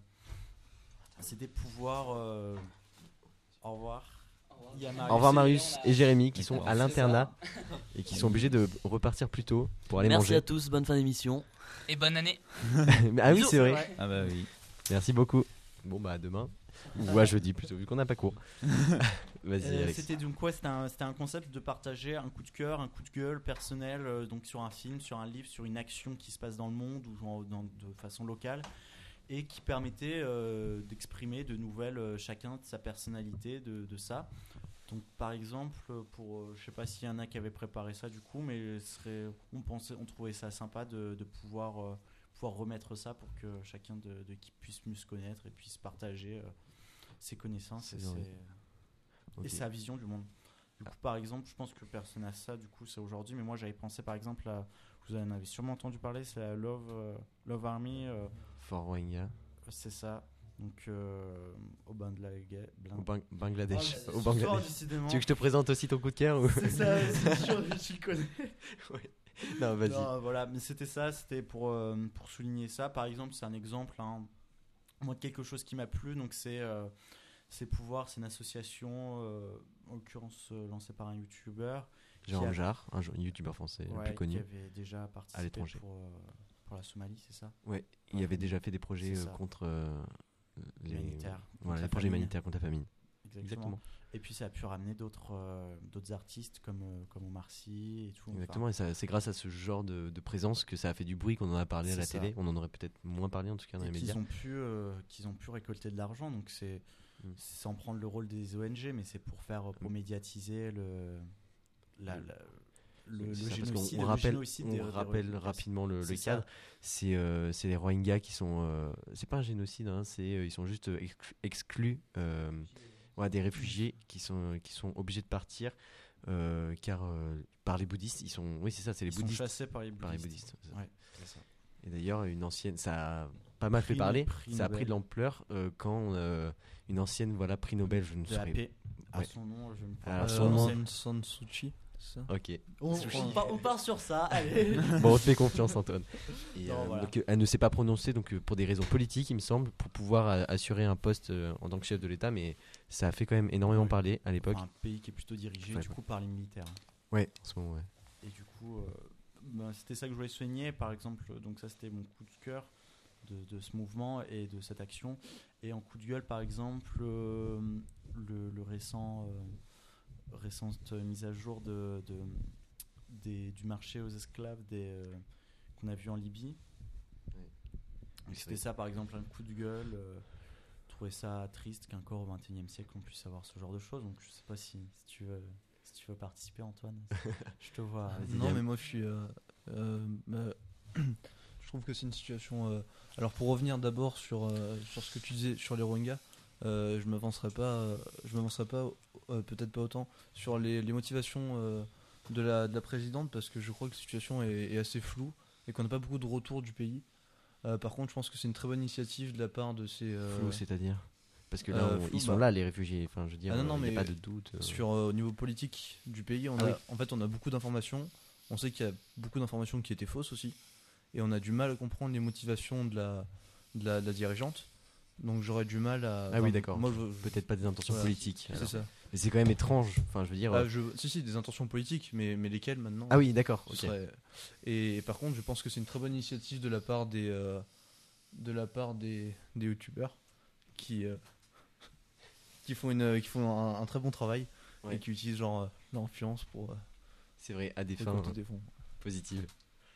pouvoir. Au revoir. Il y a Au revoir Marius et Jérémy qui sont à C'est l'internat et qui sont obligés de repartir plus tôt pour aller Merci manger. à tous, bonne fin d'émission. Et bonne année. Ah oui, c'est vrai. Ah bah oui. Merci beaucoup. Bon bah à demain. Ou à jeudi plutôt, vu qu'on n'a pas cours. Vas-y Alex. C'était donc quoi c'était un concept de partager un coup de cœur, un coup de gueule personnel donc sur un film, sur un livre, sur une action qui se passe dans le monde ou de façon locale et qui permettait d'exprimer de nouvelles chacun de sa personnalité de ça. Donc par exemple je sais pas s'il y en a qui avaient préparé ça du coup, mais on trouvait ça sympa de pouvoir remettre ça pour que chacun de qui puisse mieux se connaître et puisse partager ses connaissances C'est vrai. Ok. et sa vision du monde. Du coup, par exemple, je pense que personne n'a ça, du coup, c'est aujourd'hui, mais moi j'avais pensé par exemple à, vous en avez sûrement entendu parler, c'est la Love Army, Fort Rohingya. c'est ça, donc au Bangladesh. Au Au Bangladesh. décidément. Tu veux que je te présente aussi ton coup de cœur ou... C'est ça, c'est sûr, tu le connais. Non, vas-y. Non, voilà, mais c'était pour souligner ça. Par exemple, c'est un exemple, hein, moi, de quelque chose qui m'a plu. Donc, c'est une association en l'occurrence lancé par un youtubeur. Jérôme Jarre, un youtubeur français le plus Qui connu. avait déjà participé l'étranger. pour la Somalie, c'est ça? Ouais, il avait déjà fait des projets C'est ça. contre les Humanitaires, voilà, contre les la projets famine. humanitaires contre la famine. Exactement. Et puis ça a pu ramener d'autres artistes comme Omar Sy et tout. Exactement, et c'est grâce à ce genre de présence que ça a fait du bruit, qu'on en a parlé à C'est la ça. télé. On en aurait peut-être moins parlé en tout cas dans les médias. Qu'ils ont pu récolter de l'argent, donc c'est sans prendre le rôle des ONG, mais c'est pour médiatiser le C'est ça, parce génocide. qu'on le rappelle, génocide on des rappelle Rohingyas. rapidement le C'est ça. cadre. C'est les Rohingyas qui sont. C'est pas un génocide, hein, ils sont juste exclus des réfugiés qui sont obligés de partir car par les bouddhistes. Oui, c'est ça, c'est les Ils sont bouddhistes. chassés par les bouddhistes. C'est ça. Ouais, c'est ça. Et d'ailleurs, une ancienne, ça a pas mal fait Prix parler. Nobel. Ça a pris de l'ampleur quand une ancienne prix Nobel, je ne De la saurais paix. À Ouais. son nom, je ne pourrais Ah, pas son nom. prononcer. Aung San Suu Kyi, c'est ça? Ok. On part sur ça, allez. Bon, on te fait confiance, Antoine. Et, Non, voilà. donc, elle ne s'est pas prononcée pour des raisons politiques, il me semble, pour pouvoir assurer un poste en tant que chef de l'État, mais ça a fait quand même énormément Ouais. parler à l'époque. Un pays qui est plutôt dirigé Ouais, du coup par les militaires. Ouais, en ce moment, ouais. Et du coup, c'était ça que je voulais souligner. Par exemple, donc ça c'était mon coup de cœur de ce mouvement et de cette action. Et en coup de gueule, par exemple, le récente mise à jour du marché aux esclaves qu'on a vu en Libye. Donc c'était ça, par exemple, un coup de gueule. Trouver ça triste qu'encore au XXIe siècle on puisse avoir ce genre de choses. Donc je sais pas si tu veux participer, Antoine. Je te vois. Vas-y, Non, Liam. mais moi je suis. Je trouve que c'est une situation. Alors pour revenir d'abord sur ce que tu disais sur les Rohingyas, je m'avancerai pas. Peut-être pas autant sur les motivations de la présidente, parce que je crois que la situation est assez floue et qu'on n'a pas beaucoup de retour du pays. Par contre, je pense que c'est une très bonne initiative de la part de ces. Flou, c'est-à-dire parce que là, flou, ils sont là, les réfugiés. Enfin, je veux dire, Ah non, il n'y mais a pas de doute. Au niveau politique du pays, oui. en fait, on a beaucoup d'informations. On sait qu'il y a beaucoup d'informations qui étaient fausses aussi. Et on a du mal à comprendre les motivations de la dirigeante. Donc j'aurais du mal à... Ah oui, d'accord. Moi, Peut-être pas des intentions Voilà. politiques. c'est alors. ça. Mais c'est quand même étrange. Enfin, je veux dire. Si, des intentions politiques, mais lesquelles maintenant? Ah oui, d'accord. Ce Ok. serait- Et par contre, je pense que c'est une très bonne initiative de la part des youtubeurs qui font un très bon travail Ouais. et qui utilisent l'influence pour C'est vrai, à des fins récolter des fonds. positives.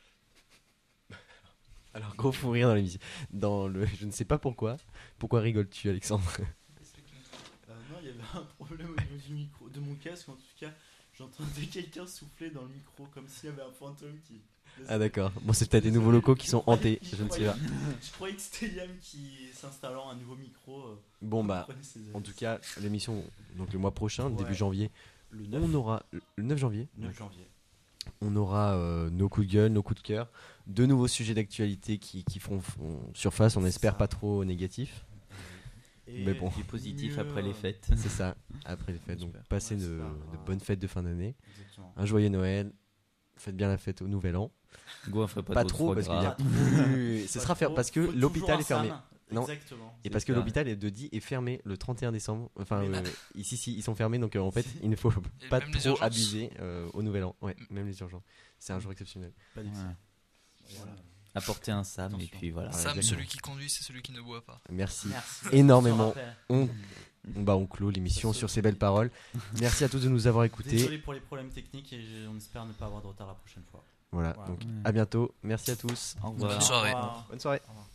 Alors, gros fou rire dans l'émission. Je ne sais pas pourquoi. Pourquoi rigoles-tu, Alexandre? Non, il y avait un problème au niveau du micro, de mon casque. En tout cas, j'entendais quelqu'un souffler dans le micro comme s'il y avait un fantôme qui. Ah d'accord. Bon, c'est peut-être des nouveaux locaux qui sont hantés. Je ne sais pas. Je croyais que c'était Liam qui s'installant un nouveau micro. Bon bah, prenait ses en tout cas, l'émission, donc le mois prochain, Ouais. début janvier, le 9, on aura le 9 janvier. 9 janvier. On aura nos coups de gueule, nos coups de cœur, de nouveaux sujets d'actualité qui feront surface. On C'est espère ça. pas trop négatifs. Et Mais bon. Du positif mieux, après les fêtes. C'est ça. Après les fêtes, donc J'espère. passez Ouais, de j'espère. bonnes fêtes de fin d'année. Exactement. Un joyeux Noël. Faites bien la fête au Nouvel An. Go, ferait Pas de trop foie parce qu'il y a gras. plus. Ce sera fermé parce que Faut l'hôpital toujours est fermé. un Sam. Non. Exactement. Et C'est parce que ça. l'hôpital de Die est fermé le 31 décembre. Enfin, Mais ici, ils sont fermés, donc en fait, il ne faut pas même les trop urgences. abuser au Nouvel An. Ouais, même les urgences. C'est un jour exceptionnel. Pas d'excès. Ouais. Voilà. Apporter un Sam et Attention. puis voilà. Sam, exactement. celui qui conduit, c'est celui qui ne boit pas. Merci Merci. énormément. Je te rappelle. On clôt l'émission sur ces belles paroles. Merci à tous de nous avoir écoutés. Désolé pour les problèmes techniques et on espère ne pas avoir de retard la prochaine fois. Voilà, Voilà. donc à bientôt. Merci à tous. Au revoir. Bonne soirée. Au revoir. Bonne soirée. Au revoir.